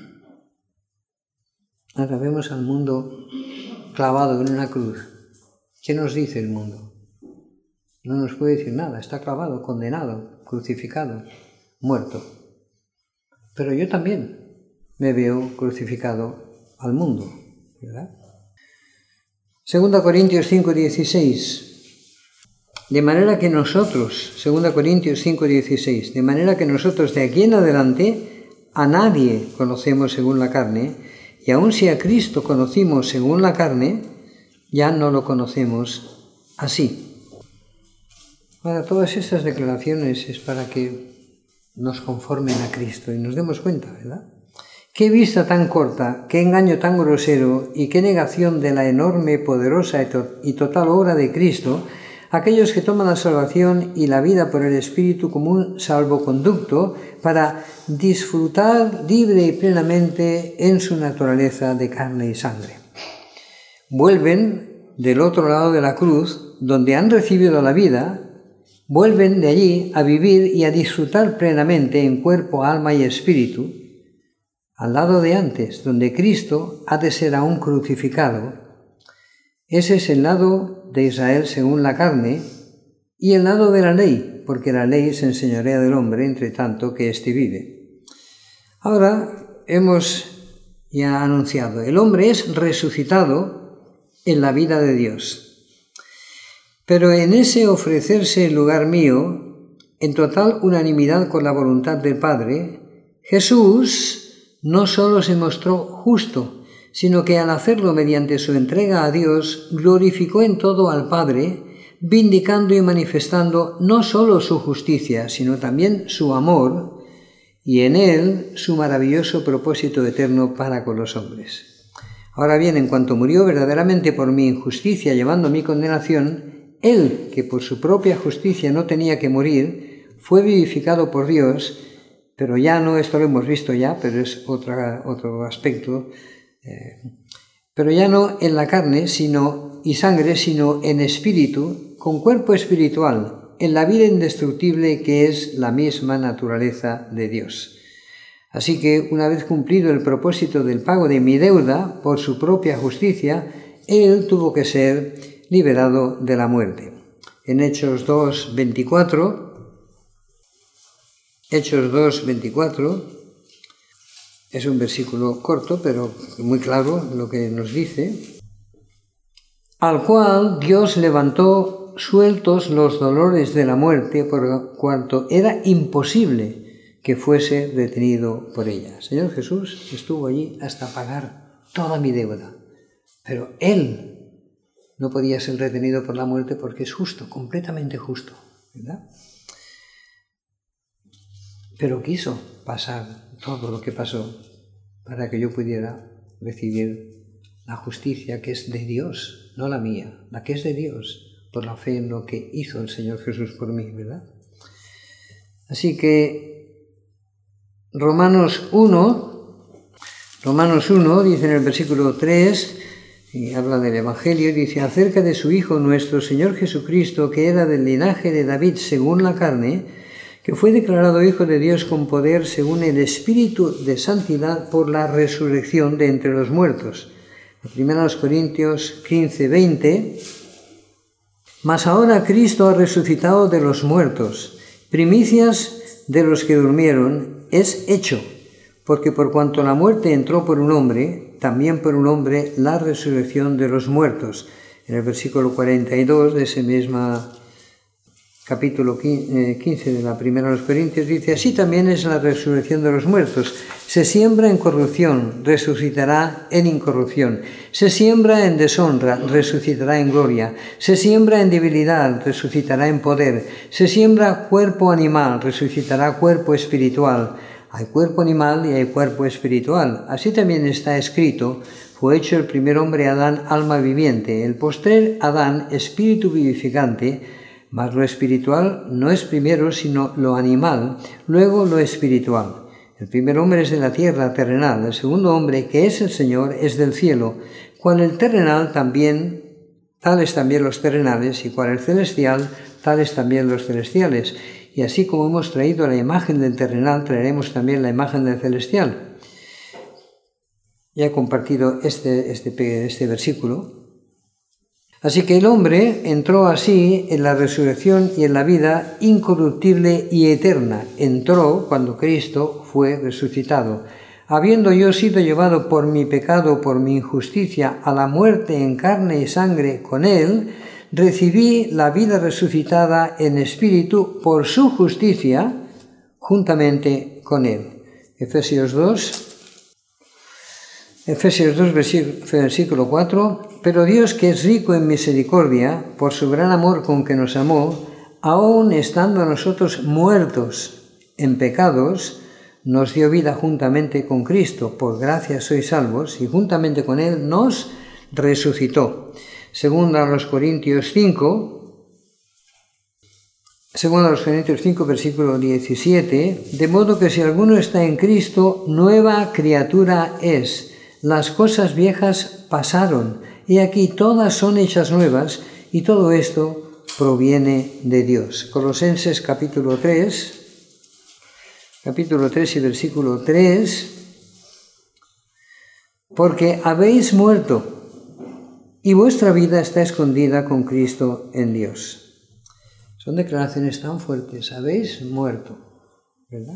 Ahora vemos al mundo clavado en una cruz. ¿Qué nos dice el mundo? No nos puede decir nada, está clavado, condenado, crucificado, muerto. Pero yo también me veo crucificado al mundo, ¿verdad? Segunda Corintios cinco, dieciséis. De manera que nosotros, Segunda Corintios cinco, dieciséis, de manera que nosotros de aquí en adelante a nadie conocemos según la carne, y aun si a Cristo conocimos según la carne, ya no lo conocemos así. Ahora, todas estas declaraciones es para que nos conformen a Cristo y nos demos cuenta, ¿verdad? Qué vista tan corta, qué engaño tan grosero y qué negación de la enorme, poderosa y total obra de Cristo aquellos que toman la salvación y la vida por el Espíritu como un salvoconducto para disfrutar libre y plenamente en su naturaleza de carne y sangre. Vuelven del otro lado de la cruz, donde han recibido la vida, vuelven de allí a vivir y a disfrutar plenamente en cuerpo, alma y espíritu, al lado de antes, donde Cristo ha de ser aún crucificado. Ese es el lado de Israel según la carne y el lado de la ley, porque la ley se enseñorea del hombre entre tanto que éste vive. Ahora hemos ya anunciado, el hombre es resucitado en la vida de Dios. Pero en ese ofrecerse en lugar mío, en total unanimidad con la voluntad del Padre, Jesús no solo se mostró justo, sino que al hacerlo mediante su entrega a Dios, glorificó en todo al Padre, vindicando y manifestando no solo su justicia, sino también su amor, y en él su maravilloso propósito eterno para con los hombres. Ahora bien, en cuanto murió verdaderamente por mi injusticia, llevando mi condenación, él, que por su propia justicia no tenía que morir, fue vivificado por Dios, pero ya no, esto lo hemos visto ya, pero es otra, otro aspecto, Eh, pero ya no en la carne sino, y sangre, sino en espíritu, con cuerpo espiritual, en la vida indestructible que es la misma naturaleza de Dios. Así que, una vez cumplido el propósito del pago de mi deuda por su propia justicia, él tuvo que ser liberado de la muerte. En Hechos dos, veinticuatro, Hechos dos, veinticuatro, es un versículo corto, pero muy claro lo que nos dice. Al cual Dios levantó sueltos los dolores de la muerte, por cuanto era imposible que fuese detenido por ella. Señor Jesús estuvo allí hasta pagar toda mi deuda, pero Él no podía ser retenido por la muerte porque es justo, completamente justo, ¿verdad? Pero quiso pasar todo lo que pasó para que yo pudiera recibir la justicia que es de Dios, no la mía, la que es de Dios, por la fe en lo que hizo el Señor Jesús por mí, ¿verdad? Así que Romanos uno, Romanos uno dice en el versículo tres, y habla del Evangelio, dice acerca de su Hijo nuestro Señor Jesucristo, que era del linaje de David según la carne, que fue declarado Hijo de Dios con poder según el Espíritu de Santidad por la resurrección de entre los muertos. primero Corintios quince, veinte. Mas ahora Cristo ha resucitado de los muertos, primicias de los que durmieron, es hecho, porque por cuanto la muerte entró por un hombre, también por un hombre la resurrección de los muertos. En el versículo cuarenta y dos de ese mismo capítulo quince de la primera de los Corintios dice, así también es la resurrección de los muertos. Se siembra en corrupción, resucitará en incorrupción. Se siembra en deshonra, resucitará en gloria. Se siembra en debilidad, resucitará en poder. Se siembra cuerpo animal, resucitará cuerpo espiritual. Hay cuerpo animal y hay cuerpo espiritual. Así también está escrito, fue hecho el primer hombre Adán alma viviente, el postrer Adán espíritu vivificante, mas lo espiritual no es primero, sino lo animal, luego lo espiritual. El primer hombre es de la tierra terrenal, el segundo hombre, que es el Señor, es del cielo, cual el terrenal también, tales también los terrenales, y cual el celestial, tales también los celestiales. Y así como hemos traído la imagen del terrenal, traeremos también la imagen del celestial. Ya he compartido este, este, este versículo. Así que el hombre entró así en la resurrección y en la vida incorruptible y eterna. Entró cuando Cristo fue resucitado. Habiendo yo sido llevado por mi pecado, por mi injusticia, a la muerte en carne y sangre con él, recibí la vida resucitada en espíritu por su justicia, juntamente con él. Efesios dos, Efesios dos, versículo cuatro, pero Dios, que es rico en misericordia, por su gran amor con que nos amó, aun estando nosotros muertos en pecados, nos dio vida juntamente con Cristo. Por gracia sois salvos, y juntamente con Él nos resucitó. Segunda a los Corintios cinco, Segunda a los Corintios cinco, versículo diecisiete, de modo que si alguno está en Cristo, nueva criatura es. Las cosas viejas pasaron, y aquí todas son hechas nuevas, y todo esto proviene de Dios. Colosenses capítulo tres, capítulo tres y versículo tres, porque habéis muerto, y vuestra vida está escondida con Cristo en Dios. Son declaraciones tan fuertes, habéis muerto, ¿verdad?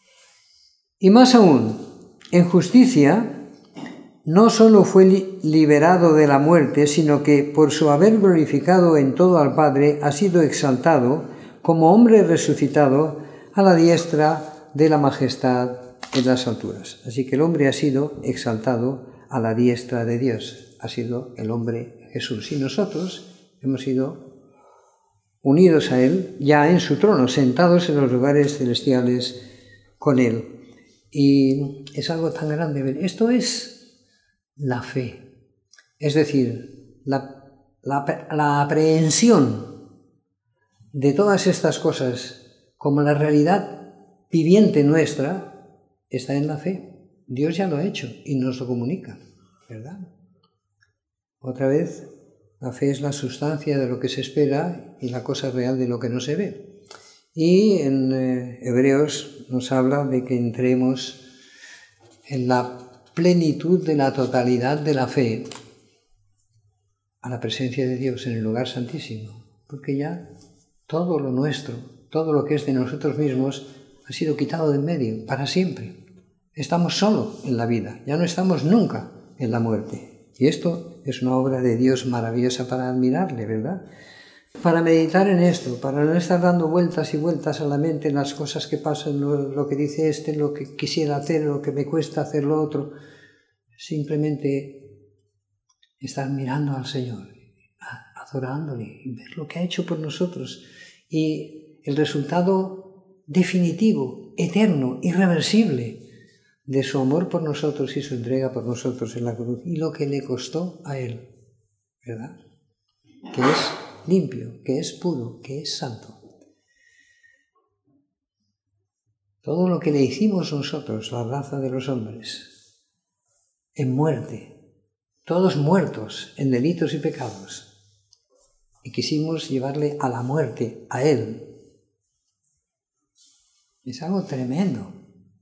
Y más aún, en justicia, no solo fue liberado de la muerte, sino que por su haber glorificado en todo al Padre, ha sido exaltado como hombre resucitado a la diestra de la majestad en las alturas. Así que el hombre ha sido exaltado a la diestra de Dios, ha sido el hombre Jesús. Y nosotros hemos sido unidos a Él, ya en su trono, sentados en los lugares celestiales con Él. Y es algo tan grande. Esto es la fe, es decir, la, la, la aprehensión de todas estas cosas como la realidad viviente nuestra está en la fe. Dios ya lo ha hecho y nos lo comunica, ¿verdad? Otra vez, la fe es la sustancia de lo que se espera y la cosa real de lo que no se ve. Y en eh, Hebreos nos habla de que entremos en la plenitud de la totalidad de la fe a la presencia de Dios en el lugar santísimo, porque ya todo lo nuestro, todo lo que es de nosotros mismos ha sido quitado de en medio para siempre. Estamos solo en la vida, ya no estamos nunca en la muerte. Y esto es una obra de Dios maravillosa para admirarle, ¿verdad? Para meditar en esto, para no estar dando vueltas y vueltas a la mente en las cosas que pasan, lo, lo que dice este, lo que quisiera hacer, lo que me cuesta hacer lo otro. Simplemente estar mirando al Señor, adorándole, y ver lo que ha hecho por nosotros. Y el resultado definitivo, eterno, irreversible de su amor por nosotros y su entrega por nosotros en la cruz. Y lo que le costó a Él, ¿verdad? Que es limpio, que es puro, que es santo. Todo lo que le hicimos nosotros, la raza de los hombres, en muerte, todos muertos en delitos y pecados, y quisimos llevarle a la muerte, a Él, es algo tremendo,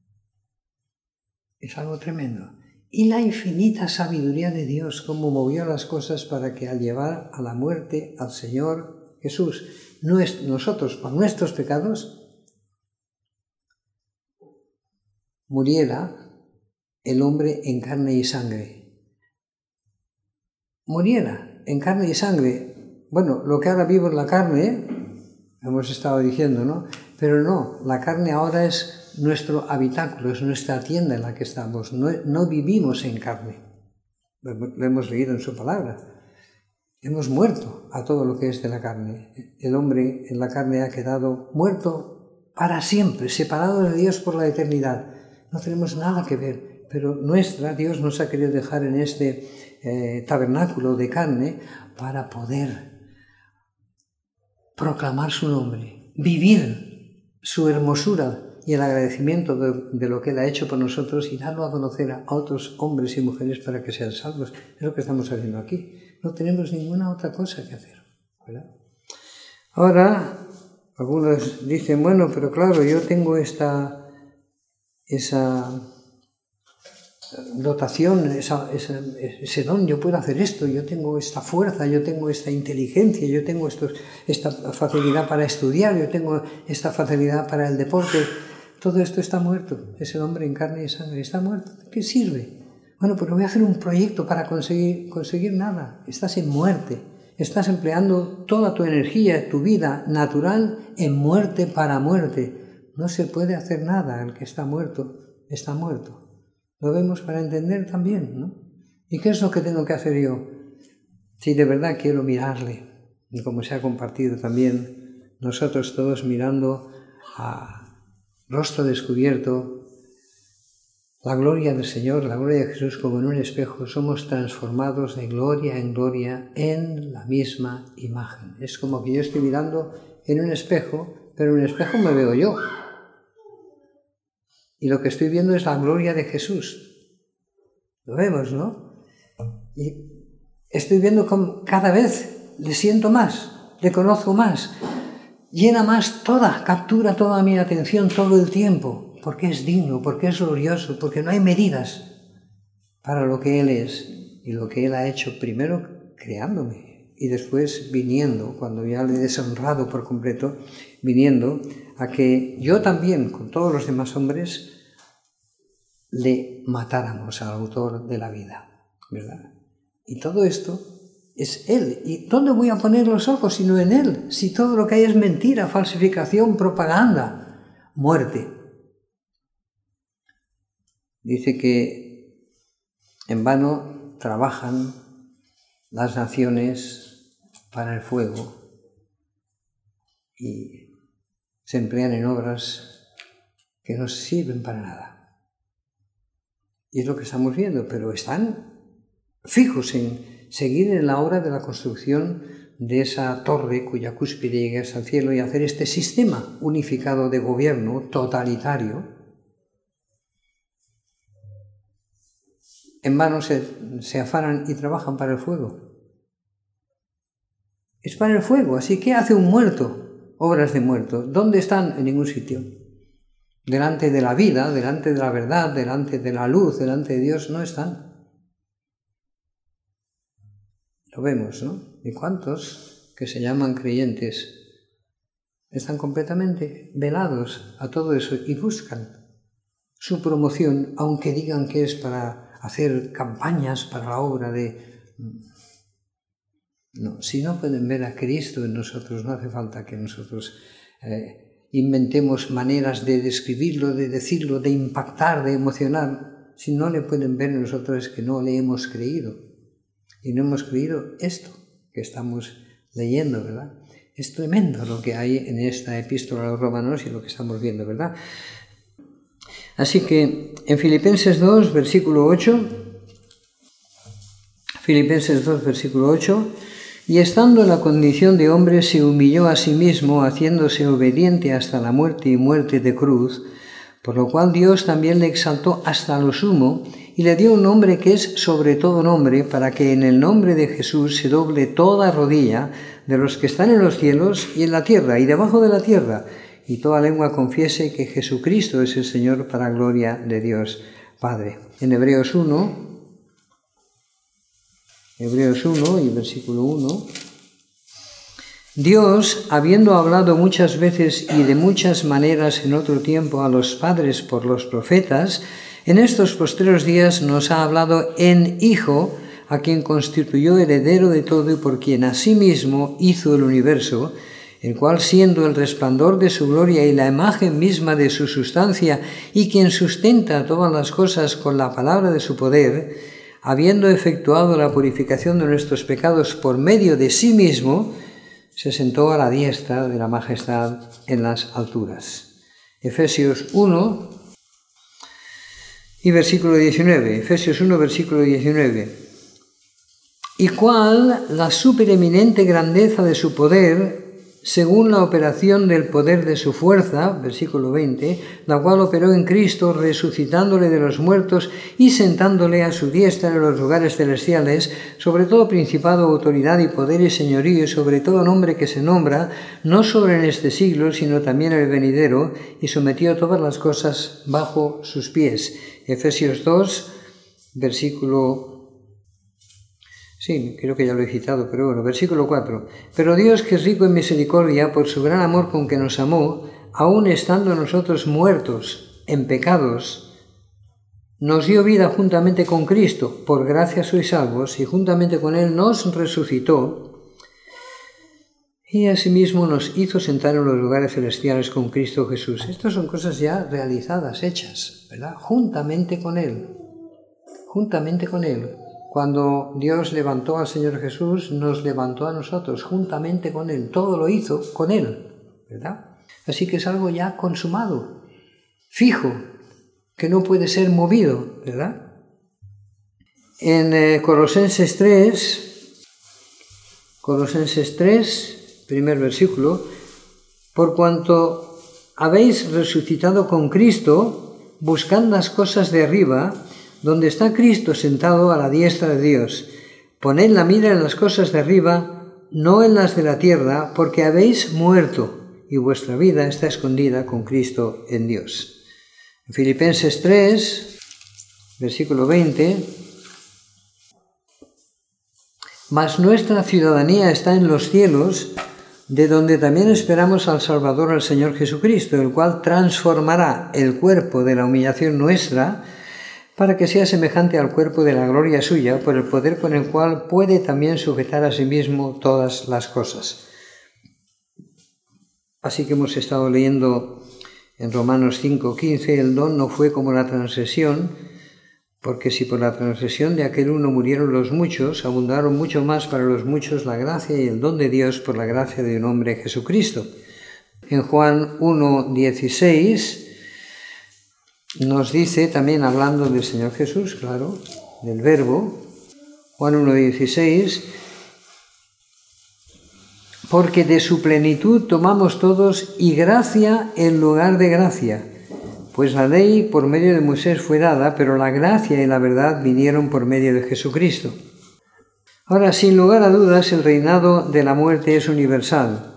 es algo tremendo. Y la infinita sabiduría de Dios, cómo movió las cosas para que al llevar a la muerte al Señor Jesús, nosotros por nuestros pecados, muriera el hombre en carne y sangre. Muriera en carne y sangre. Bueno, lo que ahora vivo en la carne, hemos estado diciendo, ¿no? Pero no, la carne ahora es nuestro habitáculo, es nuestra tienda en la que estamos, no, no vivimos en carne, lo hemos leído en su palabra, hemos muerto a todo lo que es de la carne, el hombre en la carne ha quedado muerto para siempre, separado de Dios por la eternidad, no tenemos nada que ver, pero nuestra, Dios nos ha querido dejar en este eh, tabernáculo de carne para poder proclamar su nombre, vivir su hermosura y el agradecimiento de, de lo que Él ha hecho por nosotros y darlo a conocer a otros hombres y mujeres para que sean salvos. Es lo que estamos haciendo aquí. No tenemos ninguna otra cosa que hacer, ¿verdad? Ahora, algunos dicen, bueno, pero claro, yo tengo esta, esa dotación, esa, esa, ese don, yo puedo hacer esto, yo tengo esta fuerza, yo tengo esta inteligencia, yo tengo estos, esta facilidad para estudiar, yo tengo esta facilidad para el deporte. Todo esto está muerto, ese hombre en carne y sangre está muerto. ¿De qué sirve? Bueno, pues voy a hacer un proyecto para conseguir, conseguir nada. Estás en muerte, estás empleando toda tu energía, tu vida natural en muerte para muerte. No se puede hacer nada al que está muerto. está muerto. Lo vemos para entender también, ¿no? ¿Y qué es lo que tengo que hacer yo? Si de verdad quiero mirarle, y como se ha compartido también, nosotros todos mirando a rostro descubierto, la gloria del Señor, la gloria de Jesús como en un espejo, somos transformados de gloria en gloria en la misma imagen. Es como que yo estoy mirando en un espejo, pero en un espejo me veo yo. Y lo que estoy viendo es la gloria de Jesús. Lo vemos, ¿no? Y estoy viendo como cada vez le siento más, le conozco más, llena más toda, captura toda mi atención todo el tiempo. Porque es digno, porque es glorioso, porque no hay medidas para lo que Él es y lo que Él ha hecho primero creándome y después viniendo, cuando ya le he deshonrado por completo, viniendo a que yo también, con todos los demás hombres, le matáramos al autor de la vida, ¿verdad? Y todo esto es Él. ¿Y dónde voy a poner los ojos sino en Él? Si todo lo que hay es mentira, falsificación, propaganda, muerte. Dice que en vano trabajan las naciones para el fuego y se emplean en obras que no sirven para nada. Y es lo que estamos viendo, pero están fijos en seguir en la obra de la construcción de esa torre cuya cúspide llegue hasta el cielo y hacer este sistema unificado de gobierno totalitario. En vano se, se afanan y trabajan para el fuego. Es para el fuego, así que hace un muerto, obras de muerto. ¿Dónde están? En ningún sitio. Delante de la vida, delante de la verdad, delante de la luz, delante de Dios, no están. Lo vemos, ¿no? ¿Y cuántos que se llaman creyentes están completamente velados a todo eso y buscan su promoción, aunque digan que es para hacer campañas para la obra de... No, si no pueden ver a Cristo en nosotros, no hace falta que nosotros eh, inventemos maneras de describirlo, de decirlo, de impactar, de emocionar. Si no le pueden ver en nosotros es que no le hemos creído. Y no hemos creído esto que estamos leyendo, ¿verdad? Es tremendo lo que hay en esta epístola a los romanos y lo que estamos viendo, ¿verdad? Así que en Filipenses dos, versículo ocho, Filipenses dos, versículo ocho, y estando en la condición de hombre se humilló a sí mismo, haciéndose obediente hasta la muerte y muerte de cruz, por lo cual Dios también le exaltó hasta lo sumo y le dio un nombre que es sobre todo nombre, para que en el nombre de Jesús se doble toda rodilla de los que están en los cielos y en la tierra y debajo de la tierra, y toda lengua confiese que Jesucristo es el Señor, para gloria de Dios Padre. En Hebreos uno, Hebreos uno y versículo uno, Dios, habiendo hablado muchas veces y de muchas maneras en otro tiempo a los padres por los profetas, en estos postreros días nos ha hablado en Hijo, a quien constituyó heredero de todo y por quien asimismo hizo el universo, el cual, siendo el resplandor de su gloria y la imagen misma de su sustancia, y quien sustenta todas las cosas con la palabra de su poder, habiendo efectuado la purificación de nuestros pecados por medio de sí mismo, se sentó a la diestra de la majestad en las alturas. Efesios uno y versículo diecinueve. Efesios uno, versículo diecinueve. Y cuál la supereminente grandeza de su poder, según la operación del poder de su fuerza, versículo veinte, la cual operó en Cristo, resucitándole de los muertos y sentándole a su diestra en los lugares celestiales, sobre todo principado, autoridad y poder y señorío, y sobre todo nombre que se nombra, no solo en este siglo, sino también en el venidero, y sometió todas las cosas bajo sus pies. Efesios dos, versículo Sí, creo que ya lo he citado, pero bueno, versículo cuatro. Pero Dios, que es rico en misericordia, por su gran amor con que nos amó, aun estando nosotros muertos en pecados, nos dio vida juntamente con Cristo, por gracia sois salvos, y juntamente con Él nos resucitó, Y asimismo nos hizo sentar en los lugares celestiales con Cristo Jesús. Estas son cosas ya realizadas, hechas, ¿verdad? Juntamente con Él. Juntamente con Él. Cuando Dios levantó al Señor Jesús, nos levantó a nosotros juntamente con Él. Todo lo hizo con Él, ¿verdad? Así que es algo ya consumado, fijo, que no puede ser movido, ¿verdad? En eh, Colosenses tres, Colosenses tres, primer versículo, por cuanto habéis resucitado con Cristo, buscad las cosas de arriba, donde está Cristo sentado a la diestra de Dios. Poned la mira en las cosas de arriba, no en las de la tierra, porque habéis muerto, y vuestra vida está escondida con Cristo en Dios. En Filipenses tres, versículo veinte, mas nuestra ciudadanía está en los cielos, de donde también esperamos al Salvador, al Señor Jesucristo, el cual transformará el cuerpo de la humillación nuestra para que sea semejante al cuerpo de la gloria suya, por el poder con el cual puede también sujetar a sí mismo todas las cosas. Así que hemos estado leyendo en Romanos cinco quince, el don no fue como la transgresión, porque si por la transgresión de aquel uno murieron los muchos, abundaron mucho más para los muchos la gracia y el don de Dios por la gracia de un hombre Jesucristo. En Juan uno dieciséis nos dice, también hablando del Señor Jesús, claro, del Verbo, Juan uno dieciséis, porque de su plenitud tomamos todos y gracia en lugar de gracia. Pues la ley por medio de Moisés fue dada, pero la gracia y la verdad vinieron por medio de Jesucristo. Ahora, sin lugar a dudas, el reinado de la muerte es universal,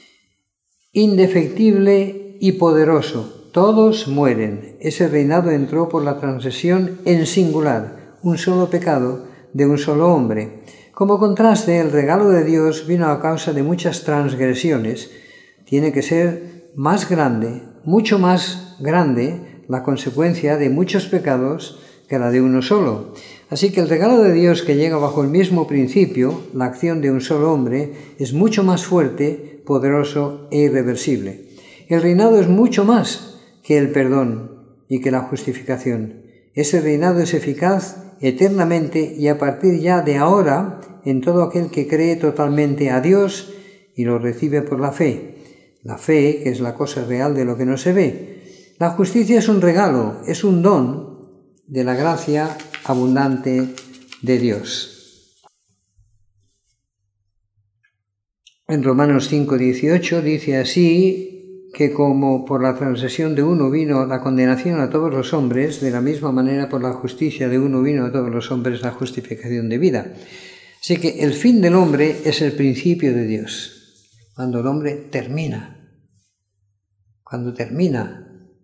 indefectible y poderoso. Todos mueren. Ese reinado entró por la transgresión en singular, un solo pecado de un solo hombre. Como contraste, el regalo de Dios vino a causa de muchas transgresiones. Tiene que ser más grande, mucho más grande la consecuencia de muchos pecados que la de uno solo. Así que el regalo de Dios, que llega bajo el mismo principio, la acción de un solo hombre, es mucho más fuerte, poderoso e irreversible. El reinado es mucho más que el perdón y que la justificación. Ese reinado es eficaz eternamente y a partir ya de ahora en todo aquel que cree totalmente a Dios y lo recibe por la fe. La fe, que es la cosa real de lo que no se ve. La justicia es un regalo, es un don de la gracia abundante de Dios. En Romanos cinco dieciocho dice así, que como por la transgresión de uno vino la condenación a todos los hombres, de la misma manera por la justicia de uno vino a todos los hombres la justificación de vida. Así que el fin del hombre es el principio de Dios. Cuando el hombre termina, cuando termina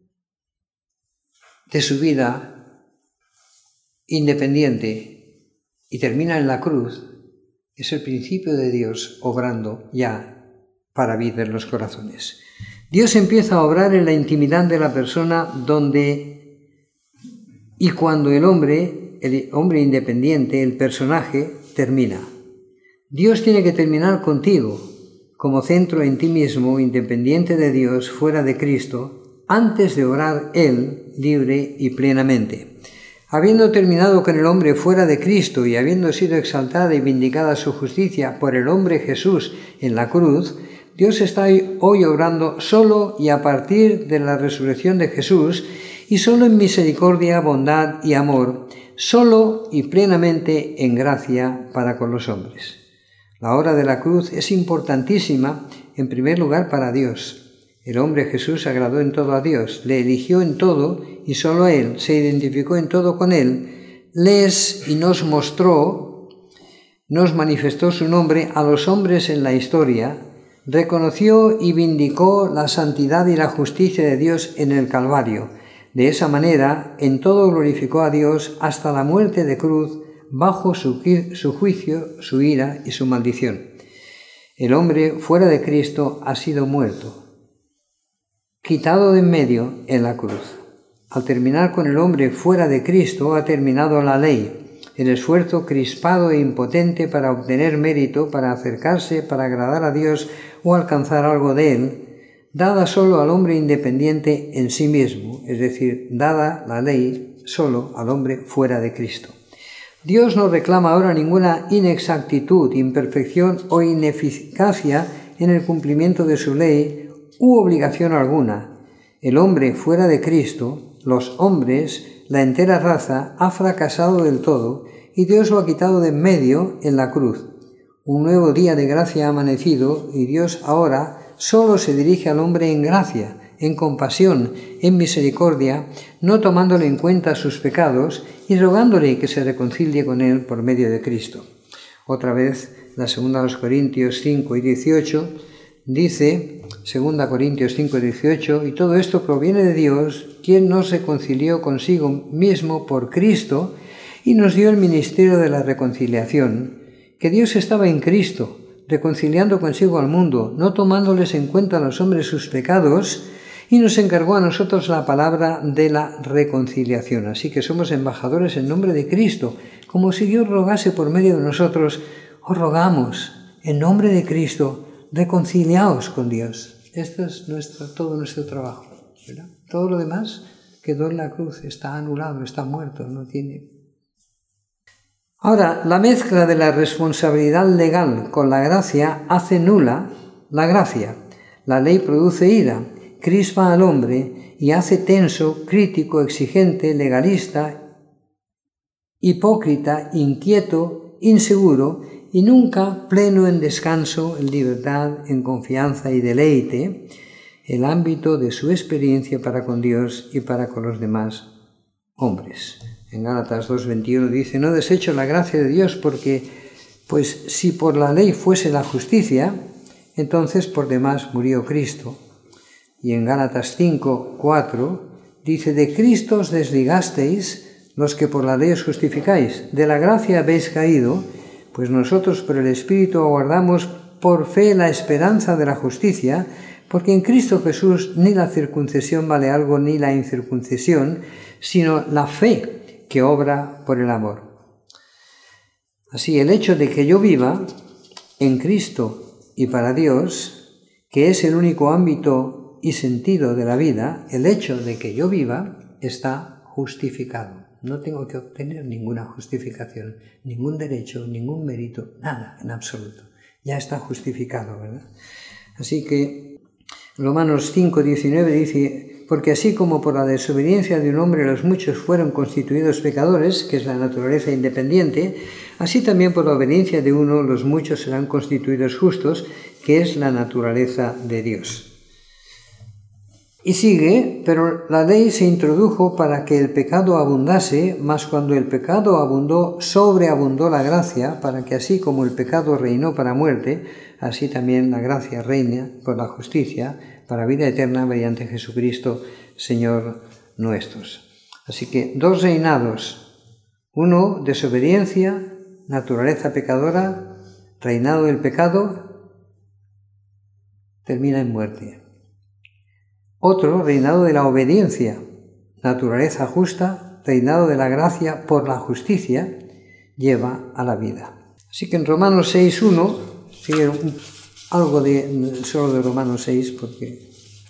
de su vida independiente y termina en la cruz, es el principio de Dios obrando ya para vida en los corazones. Dios empieza a obrar en la intimidad de la persona donde y cuando el hombre, el hombre independiente, el personaje, termina. Dios tiene que terminar contigo como centro en ti mismo, independiente de Dios, fuera de Cristo, antes de obrar Él libre y plenamente. Habiendo terminado con el hombre fuera de Cristo y habiendo sido exaltada y vindicada su justicia por el hombre Jesús en la cruz, Dios está hoy obrando solo y a partir de la resurrección de Jesús y solo en misericordia, bondad y amor, solo y plenamente en gracia para con los hombres. La obra de la cruz es importantísima, en primer lugar, para Dios. El hombre Jesús agradó en todo a Dios, le eligió en todo y solo a Él, se identificó en todo con Él, les y nos mostró, nos manifestó su nombre a los hombres en la historia, reconoció y vindicó la santidad y la justicia de Dios en el Calvario. De esa manera, en todo glorificó a Dios hasta la muerte de cruz, bajo su, su juicio, su ira y su maldición. El hombre fuera de Cristo ha sido muerto, quitado de en medio en la cruz. Al terminar con el hombre fuera de Cristo, ha terminado la ley. el esfuerzo crispado e impotente para obtener mérito, para acercarse, para agradar a Dios o alcanzar algo de Él, dada solo al hombre independiente en sí mismo, es decir, dada la ley solo al hombre fuera de Cristo. Dios no reclama ahora ninguna inexactitud, imperfección o ineficacia en el cumplimiento de su ley u obligación alguna. El hombre fuera de Cristo, los hombres, la entera raza, ha fracasado del todo y Dios lo ha quitado de en medio en la cruz. Un nuevo día de gracia ha amanecido y Dios ahora solo se dirige al hombre en gracia, en compasión, en misericordia, no tomándole en cuenta sus pecados y rogándole que se reconcilie con él por medio de Cristo. Otra vez, la segunda a los Corintios cinco y dieciocho, dice, segunda Corintios cinco y dieciocho, y todo esto proviene de Dios, quien nos reconcilió consigo mismo por Cristo y nos dio el ministerio de la reconciliación, que Dios estaba en Cristo, reconciliando consigo al mundo, no tomándoles en cuenta a los hombres sus pecados, y nos encargó a nosotros la palabra de la reconciliación. Así que somos embajadores en nombre de Cristo, como si Dios rogase por medio de nosotros. Os rogamos, en nombre de Cristo, reconciliaos con Dios. Esto es nuestro, todo nuestro trabajo, ¿verdad? Todo lo demás quedó en la cruz, está anulado, está muerto, no tiene... Ahora, la mezcla de la responsabilidad legal con la gracia hace nula la gracia. La ley produce ira, crispa al hombre y hace tenso, crítico, exigente, legalista, hipócrita, inquieto, inseguro y nunca pleno en descanso, en libertad, en confianza y deleite, el ámbito de su experiencia para con Dios y para con los demás hombres. En Gálatas dos veintiuno dice, no desecho la gracia de Dios porque, pues si por la ley fuese la justicia, entonces por demás murió Cristo. Y en Gálatas cinco cuatro dice, de Cristo os desligasteis los que por la ley os justificáis, de la gracia habéis caído, pues nosotros por el Espíritu aguardamos por fe la esperanza de la justicia, porque en Cristo Jesús ni la circuncisión vale algo ni la incircuncisión, sino la fe que obra por el amor. Así, el hecho de que yo viva en Cristo y para Dios, que es el único ámbito y sentido de la vida, el hecho de que yo viva está justificado. No tengo que obtener ninguna justificación, ningún derecho, ningún mérito, nada en absoluto. Ya está justificado, ¿verdad? Así que Romanos cinco diecinueve dice, porque así como por la desobediencia de un hombre los muchos fueron constituidos pecadores, que es la naturaleza independiente, así también por la obediencia de uno los muchos serán constituidos justos, que es la naturaleza de Dios. Y sigue, pero la ley se introdujo para que el pecado abundase, mas cuando el pecado abundó, sobreabundó la gracia, para que así como el pecado reinó para muerte, así también la gracia reina por la justicia, para vida eterna mediante Jesucristo, Señor nuestros. Así que dos reinados, uno desobediencia, naturaleza pecadora, reinado del pecado, termina en muerte. Otro, reinado de la obediencia, naturaleza justa, reinado de la gracia por la justicia, lleva a la vida. Así que en Romanos seis uno, sigue un, algo de, solo de Romanos seis, porque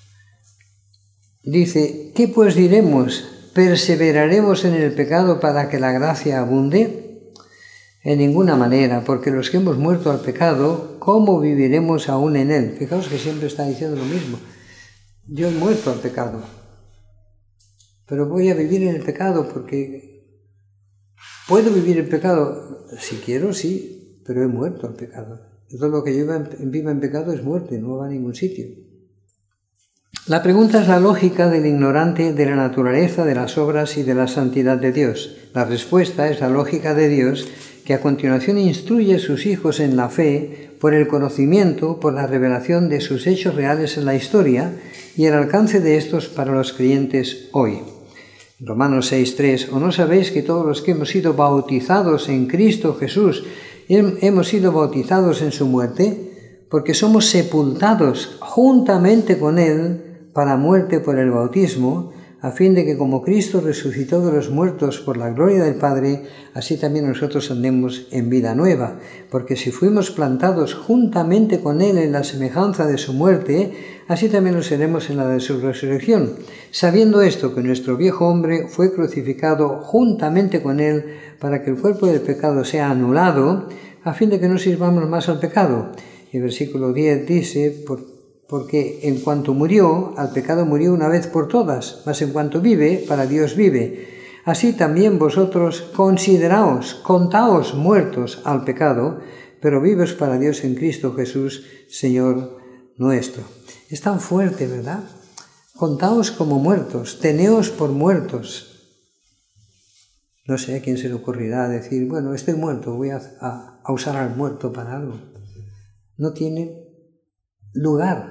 dice, ¿qué pues diremos? ¿Perseveraremos en el pecado para que la gracia abunde? En ninguna manera, porque los que hemos muerto al pecado, ¿cómo viviremos aún en él? Fijaos que siempre está diciendo lo mismo. Yo he muerto al pecado, pero voy a vivir en el pecado porque puedo vivir en pecado, si quiero, sí, pero he muerto al pecado. Todo lo que yo viva en pecado es muerte, no va a ningún sitio. La pregunta es la lógica del ignorante de la naturaleza, de las obras y de la santidad de Dios. La respuesta es la lógica de Dios, que a continuación instruye a sus hijos en la fe por el conocimiento, por la revelación de sus hechos reales en la historia y el alcance de estos para los creyentes hoy. Romanos seis tres, ¿o no sabéis que todos los que hemos sido bautizados en Cristo Jesús hemos sido bautizados en su muerte? Porque somos sepultados juntamente con Él para muerte por el bautismo, a fin de que como Cristo resucitó de los muertos por la gloria del Padre, así también nosotros andemos en vida nueva. Porque si fuimos plantados juntamente con Él en la semejanza de su muerte, así también lo seremos en la de su resurrección. Sabiendo esto, que nuestro viejo hombre fue crucificado juntamente con Él, para que el cuerpo del pecado sea anulado, a fin de que no sirvamos más al pecado. Y el versículo diez dice, por Porque en cuanto murió, al pecado murió una vez por todas, mas en cuanto vive, para Dios vive. Así también vosotros consideraos, contaos muertos al pecado, pero vivos para Dios en Cristo Jesús, Señor nuestro. Es tan fuerte, ¿verdad? Contaos como muertos, teneos por muertos. No sé a quién se le ocurrirá decir, bueno, estoy muerto, voy a, a, a usar al muerto para algo. No tiene lugar.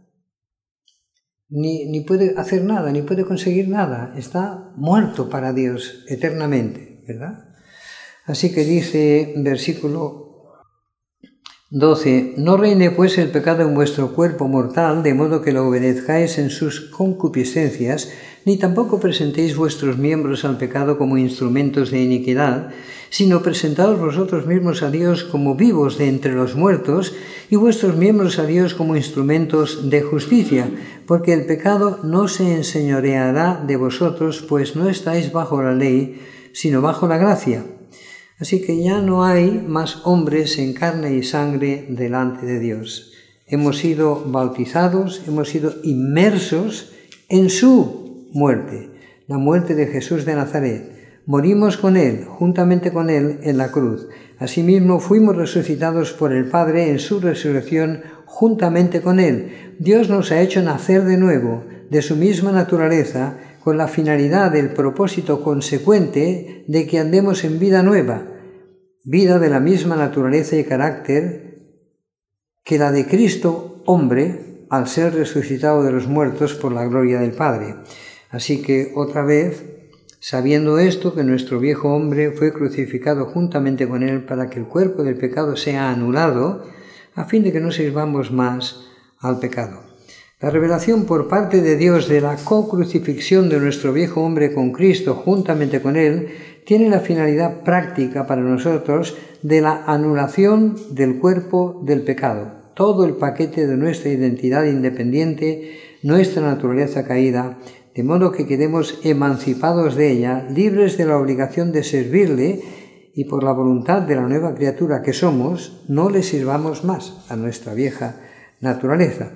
Ni, ni puede hacer nada, ni puede conseguir nada. Está muerto para Dios eternamente, ¿verdad? Así que dice, versículo doce, no reine pues el pecado en vuestro cuerpo mortal, de modo que lo obedezcáis en sus concupiscencias, ni tampoco presentéis vuestros miembros al pecado como instrumentos de iniquidad, sino presentaos vosotros mismos a Dios como vivos de entre los muertos, y vuestros miembros a Dios como instrumentos de justicia, porque el pecado no se enseñoreará de vosotros, pues no estáis bajo la ley, sino bajo la gracia. Así que ya no hay más hombres en carne y sangre delante de Dios. Hemos sido bautizados, hemos sido inmersos en su muerte, la muerte de Jesús de Nazaret. Morimos con Él, juntamente con Él, en la cruz. Asimismo, fuimos resucitados por el Padre en su resurrección, juntamente con Él. Dios nos ha hecho nacer de nuevo, de su misma naturaleza, con la finalidad del propósito consecuente de que andemos en vida nueva, vida de la misma naturaleza y carácter que la de Cristo, hombre, al ser resucitado de los muertos por la gloria del Padre. Así que, otra vez, sabiendo esto, que nuestro viejo hombre fue crucificado juntamente con Él para que el cuerpo del pecado sea anulado, a fin de que no sirvamos más al pecado. La revelación por parte de Dios de la co-crucifixión de nuestro viejo hombre con Cristo juntamente con Él tiene la finalidad práctica para nosotros de la anulación del cuerpo del pecado. Todo el paquete de nuestra identidad independiente, nuestra naturaleza caída, de modo que quedemos emancipados de ella, libres de la obligación de servirle y por la voluntad de la nueva criatura que somos, no le sirvamos más a nuestra vieja naturaleza.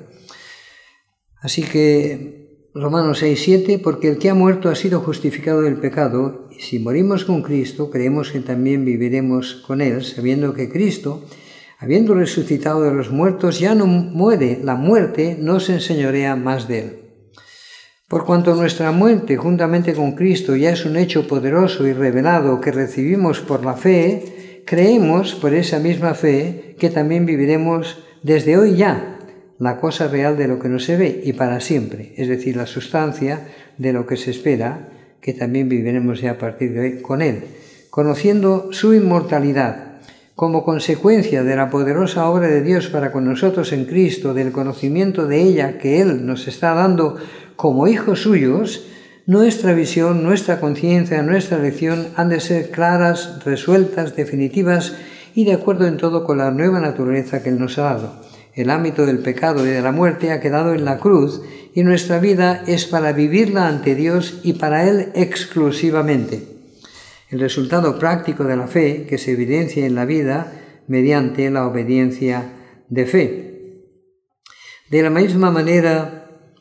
Así que Romanos seis siete, porque el que ha muerto ha sido justificado del pecado, y si morimos con Cristo, creemos que también viviremos con Él, sabiendo que Cristo, habiendo resucitado de los muertos, ya no muere, la muerte no se enseñorea más de Él. Por cuanto nuestra muerte, juntamente con Cristo, ya es un hecho poderoso y revelado que recibimos por la fe, creemos por esa misma fe que también viviremos desde hoy ya la cosa real de lo que no se ve y para siempre, es decir, la sustancia de lo que se espera, que también viviremos ya a partir de hoy con Él, conociendo su inmortalidad. Como consecuencia de la poderosa obra de Dios para con nosotros en Cristo, del conocimiento de ella que Él nos está dando como hijos suyos, nuestra visión, nuestra conciencia, nuestra elección han de ser claras, resueltas, definitivas y de acuerdo en todo con la nueva naturaleza que Él nos ha dado. El ámbito del pecado y de la muerte ha quedado en la cruz y nuestra vida es para vivirla ante Dios y para Él exclusivamente. El resultado práctico de la fe que se evidencia en la vida mediante la obediencia de fe. De la misma manera,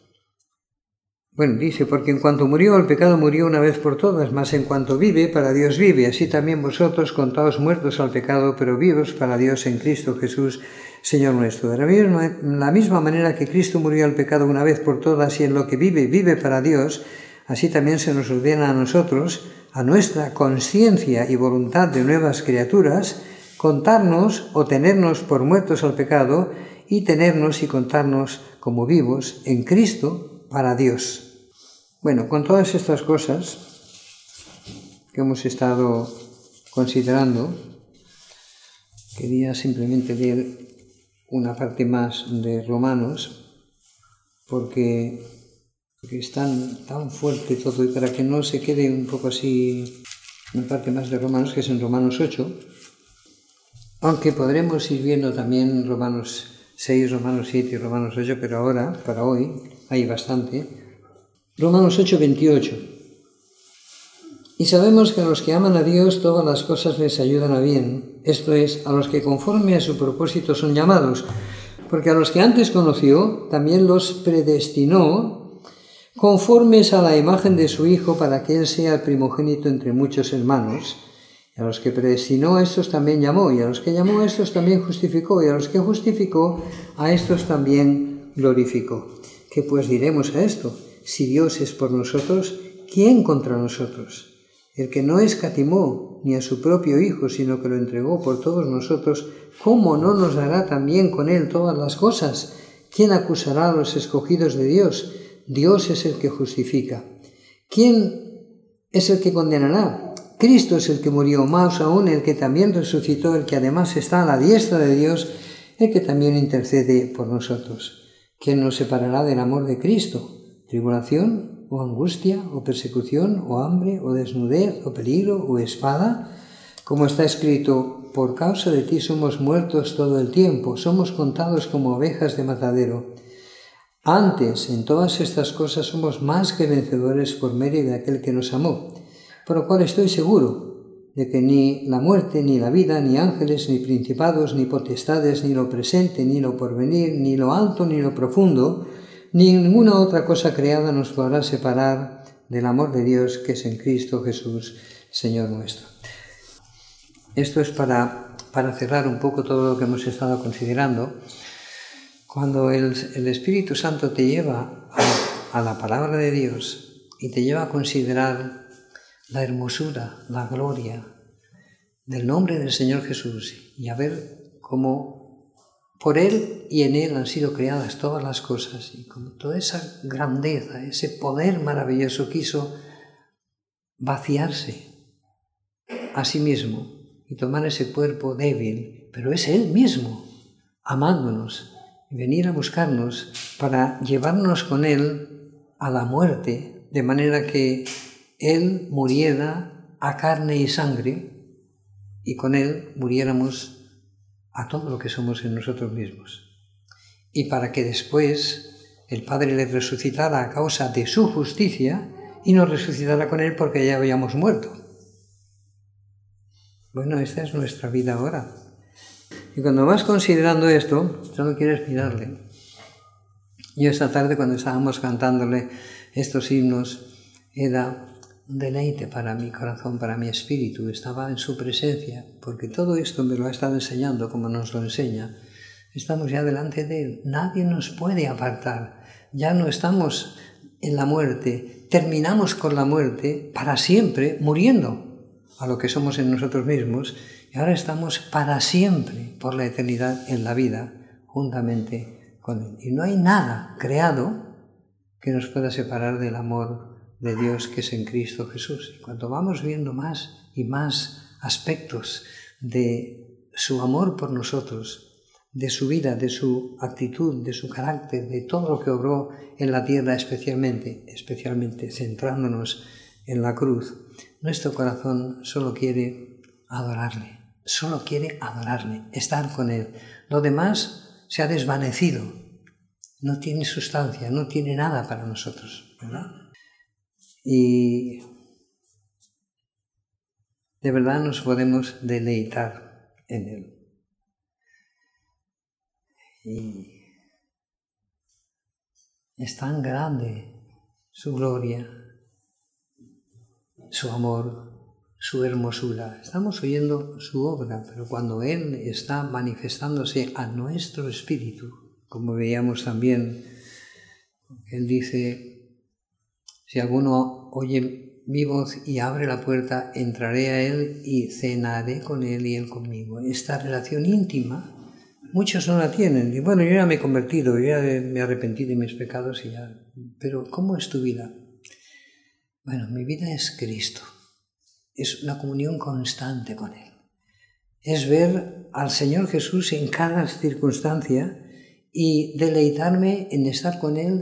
bueno, dice, porque en cuanto murió, el pecado murió una vez por todas, mas en cuanto vive, para Dios vive. Así también vosotros, contaos muertos al pecado, pero vivos para Dios en Cristo Jesús, Señor nuestro. De la misma, la misma manera que Cristo murió al pecado una vez por todas y en lo que vive, vive para Dios, así también se nos ordena a nosotros, a nuestra conciencia y voluntad de nuevas criaturas, contarnos o tenernos por muertos al pecado y tenernos y contarnos como vivos en Cristo para Dios. Bueno, con todas estas cosas que hemos estado considerando, quería simplemente leer una parte más de Romanos, porque porque es tan, tan fuerte todo, y para que no se quede un poco así una parte más de Romanos, que es en Romanos ocho, aunque podremos ir viendo también Romanos seis, Romanos siete y Romanos ocho, pero ahora, para hoy, hay bastante. Romanos ocho, veintiocho. Y sabemos que a los que aman a Dios todas las cosas les ayudan a bien, esto es, a los que conforme a su propósito son llamados, porque a los que antes conoció también los predestinó conformes a la imagen de su Hijo para que Él sea el primogénito entre muchos hermanos. Y a los que predestinó a estos también llamó, y a los que llamó a estos también justificó, y a los que justificó a estos también glorificó. ¿Qué pues diremos a esto? Si Dios es por nosotros, ¿quién contra nosotros? El que no escatimó ni a su propio Hijo, sino que lo entregó por todos nosotros, ¿cómo no nos dará también con Él todas las cosas? ¿Quién acusará a los escogidos de Dios? Dios es el que justifica. ¿Quién es el que condenará? Cristo es el que murió, más aún el que también resucitó, el que además está a la diestra de Dios, el que también intercede por nosotros. ¿Quién nos separará del amor de Cristo? ¿Tribulación, o angustia, o persecución, o hambre, o desnudez, o peligro, o espada? Como está escrito, por causa de ti somos muertos todo el tiempo, somos contados como ovejas de matadero. Antes, en todas estas cosas somos más que vencedores por medio de aquel que nos amó, por lo cual estoy seguro de que ni la muerte, ni la vida, ni ángeles, ni principados, ni potestades, ni lo presente, ni lo porvenir, ni lo alto, ni lo profundo, ni ninguna otra cosa creada nos podrá separar del amor de Dios que es en Cristo Jesús, Señor nuestro. Esto es para, para cerrar un poco todo lo que hemos estado considerando. Cuando el, el Espíritu Santo te lleva a, a la palabra de Dios y te lleva a considerar la hermosura, la gloria del nombre del Señor Jesús y a ver cómo por Él y en Él han sido creadas todas las cosas, y con toda esa grandeza, ese poder maravilloso quiso vaciarse a sí mismo y tomar ese cuerpo débil, pero es Él mismo amándonos y venir a buscarnos para llevarnos con Él a la muerte, de manera que Él muriera a carne y sangre y con Él muriéramos a todo lo que somos en nosotros mismos. Y para que después el Padre le resucitara a causa de su justicia y nos resucitara con Él porque ya habíamos muerto. Bueno, esta es nuestra vida ahora. Y cuando vas considerando esto, solo quieres mirarle. Yo esta tarde, cuando estábamos cantándole estos himnos, era un deleite para mi corazón, para mi espíritu. Estaba en su presencia, porque todo esto me lo ha estado enseñando como nos lo enseña. Estamos ya delante de Él. Nadie nos puede apartar. Ya no estamos en la muerte. Terminamos con la muerte para siempre, muriendo a lo que somos en nosotros mismos. Y ahora estamos para siempre, por la eternidad, en la vida, juntamente con Él. Y no hay nada creado que nos pueda separar del amor de Dios que es en Cristo Jesús. Y cuando vamos viendo más y más aspectos de su amor por nosotros, de su vida, de su actitud, de su carácter, de todo lo que obró en la tierra, especialmente, especialmente centrándonos en la cruz, nuestro corazón solo quiere adorarle, solo quiere adorarle, estar con Él. Lo demás se ha desvanecido, no tiene sustancia, no tiene nada para nosotros, ¿verdad? Y de verdad nos podemos deleitar en Él. Y es tan grande su gloria, su amor, su hermosura. Estamos oyendo su obra, pero cuando Él está manifestándose a nuestro espíritu, como veíamos también, Él dice: si alguno oye mi voz y abre la puerta, entraré a Él y cenaré con Él y Él conmigo. Esta relación íntima, muchos no la tienen. Y bueno, yo ya me he convertido, yo ya me arrepentí de mis pecados y ya. Pero ¿cómo es tu vida? Bueno, mi vida es Cristo. Es una comunión constante con Él. Es ver al Señor Jesús en cada circunstancia y deleitarme en estar con Él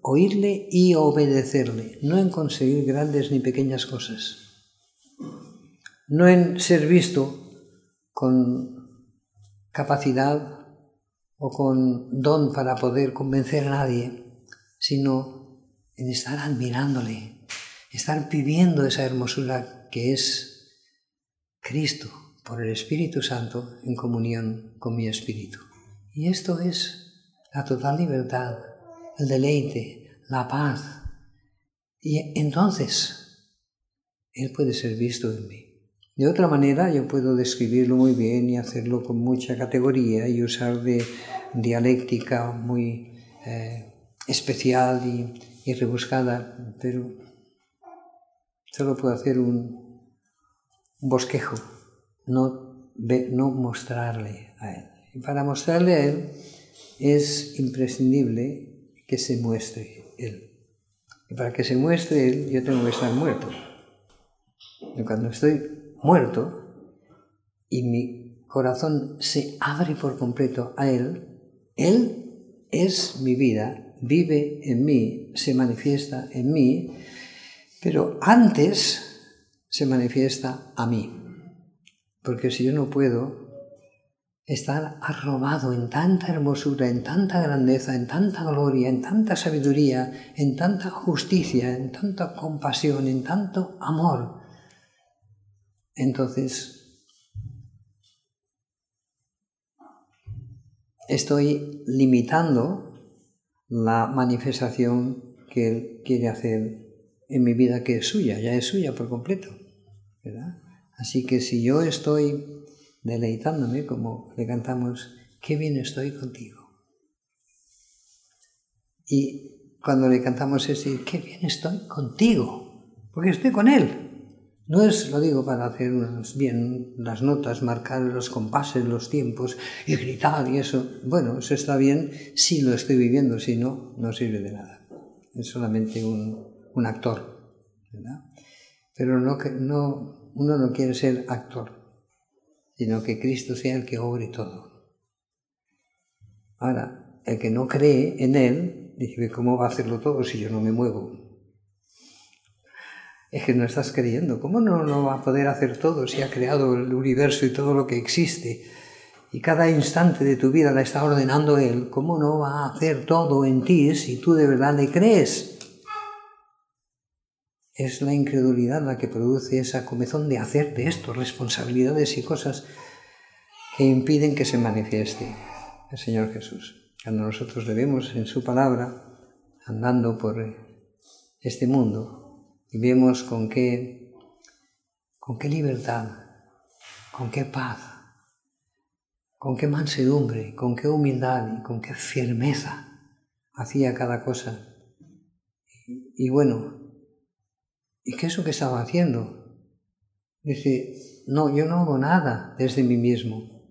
oírle y obedecerle, no en conseguir grandes ni pequeñas cosas, no en ser visto con capacidad o con don para poder convencer a nadie, sino en estar admirándole, estar viviendo esa hermosura que es Cristo por el Espíritu Santo en comunión con mi espíritu. Y esto es la total libertad, el deleite, la paz. Y entonces Él puede ser visto en mí. De otra manera, yo puedo describirlo muy bien y hacerlo con mucha categoría y usar de dialéctica muy eh, especial y, y rebuscada, pero solo puedo hacer un, un bosquejo, no, ve, no mostrarle a Él. Y para mostrarle a Él es imprescindible que se muestre Él. Y para que se muestre Él, yo tengo que estar muerto. Y cuando estoy muerto y mi corazón se abre por completo a Él, Él es mi vida, vive en mí, se manifiesta en mí, pero antes se manifiesta a mí. Porque si yo no puedo estar arrobado en tanta hermosura, en tanta grandeza, en tanta gloria, en tanta sabiduría, en tanta justicia, en tanta compasión, en tanto amor, entonces estoy limitando la manifestación que Él quiere hacer en mi vida, que es suya, ya es suya por completo, ¿verdad? Así que si yo estoy deleitándome, como le cantamos, qué bien estoy contigo. Y cuando le cantamos es decir, qué bien estoy contigo, porque estoy con Él. No es, lo digo para hacer bien las notas, marcar los compases, los tiempos y gritar y eso. Bueno, eso está bien si lo estoy viviendo, si no, no sirve de nada. Es solamente un, un actor, ¿verdad? Pero no, no, uno no quiere ser actor, sino que Cristo sea el que obre todo. Ahora, el que no cree en Él, dice, ¿cómo va a hacerlo todo si yo no me muevo? Es que no estás creyendo. ¿Cómo no, no va a poder hacer todo si ha creado el universo y todo lo que existe? Y cada instante de tu vida la está ordenando Él. ¿Cómo no va a hacer todo en ti si tú de verdad le crees? Es la incredulidad la que produce esa comezón de hacer de esto responsabilidades y cosas que impiden que se manifieste el Señor Jesús. Cuando nosotros le vemos en su palabra, andando por este mundo, y vemos con qué, con qué libertad, con qué paz, con qué mansedumbre, con qué humildad y con qué firmeza hacía cada cosa. Y, y bueno, ¿y qué es lo que estaba haciendo? Dice, no, yo no hago nada desde mí mismo.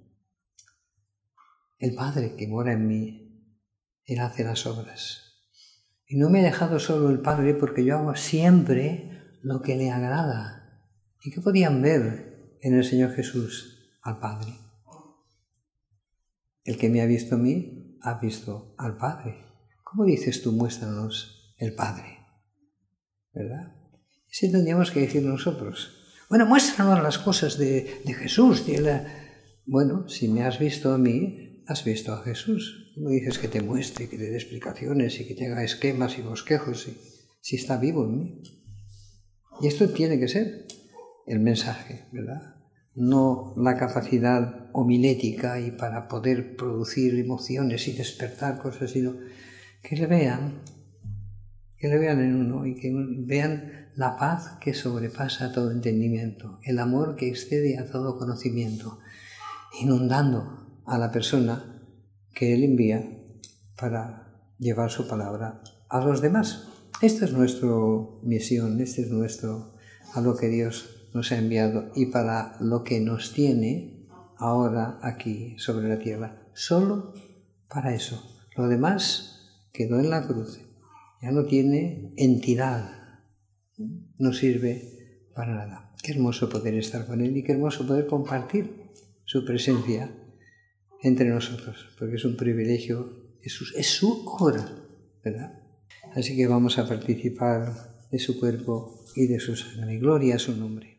El Padre que mora en mí, Él hace las obras. Y no me ha dejado solo el Padre porque yo hago siempre lo que le agrada. ¿Y qué podían ver en el Señor Jesús? Al Padre. El que me ha visto a mí, ha visto al Padre. ¿Cómo dices tú, muéstranos el Padre? ¿Verdad? Eso tendríamos que decir nosotros. Bueno, muéstranos las cosas de, de Jesús. De la... Bueno, si me has visto a mí, has visto a Jesús. ¿Cómo dices que te muestre, que te dé explicaciones y que te haga esquemas y bosquejos si, si está vivo en mí? Y esto tiene que ser el mensaje, ¿verdad? No la capacidad homilética y para poder producir emociones y despertar cosas, sino que le vean, que le vean en uno y que vean la paz que sobrepasa todo entendimiento, el amor que excede a todo conocimiento, inundando a la persona que Él envía para llevar su palabra a los demás. Esta es nuestra misión, este es nuestro, a lo que Dios nos ha enviado y para lo que nos tiene ahora aquí sobre la tierra. Solo para eso. Lo demás quedó en la cruz. Ya no tiene entidad. No sirve para nada. Qué hermoso poder estar con Él y qué hermoso poder compartir su presencia entre nosotros, porque es un privilegio, es su, es su obra, ¿verdad? Así que vamos a participar de su cuerpo y de su sangre. Gloria a su nombre.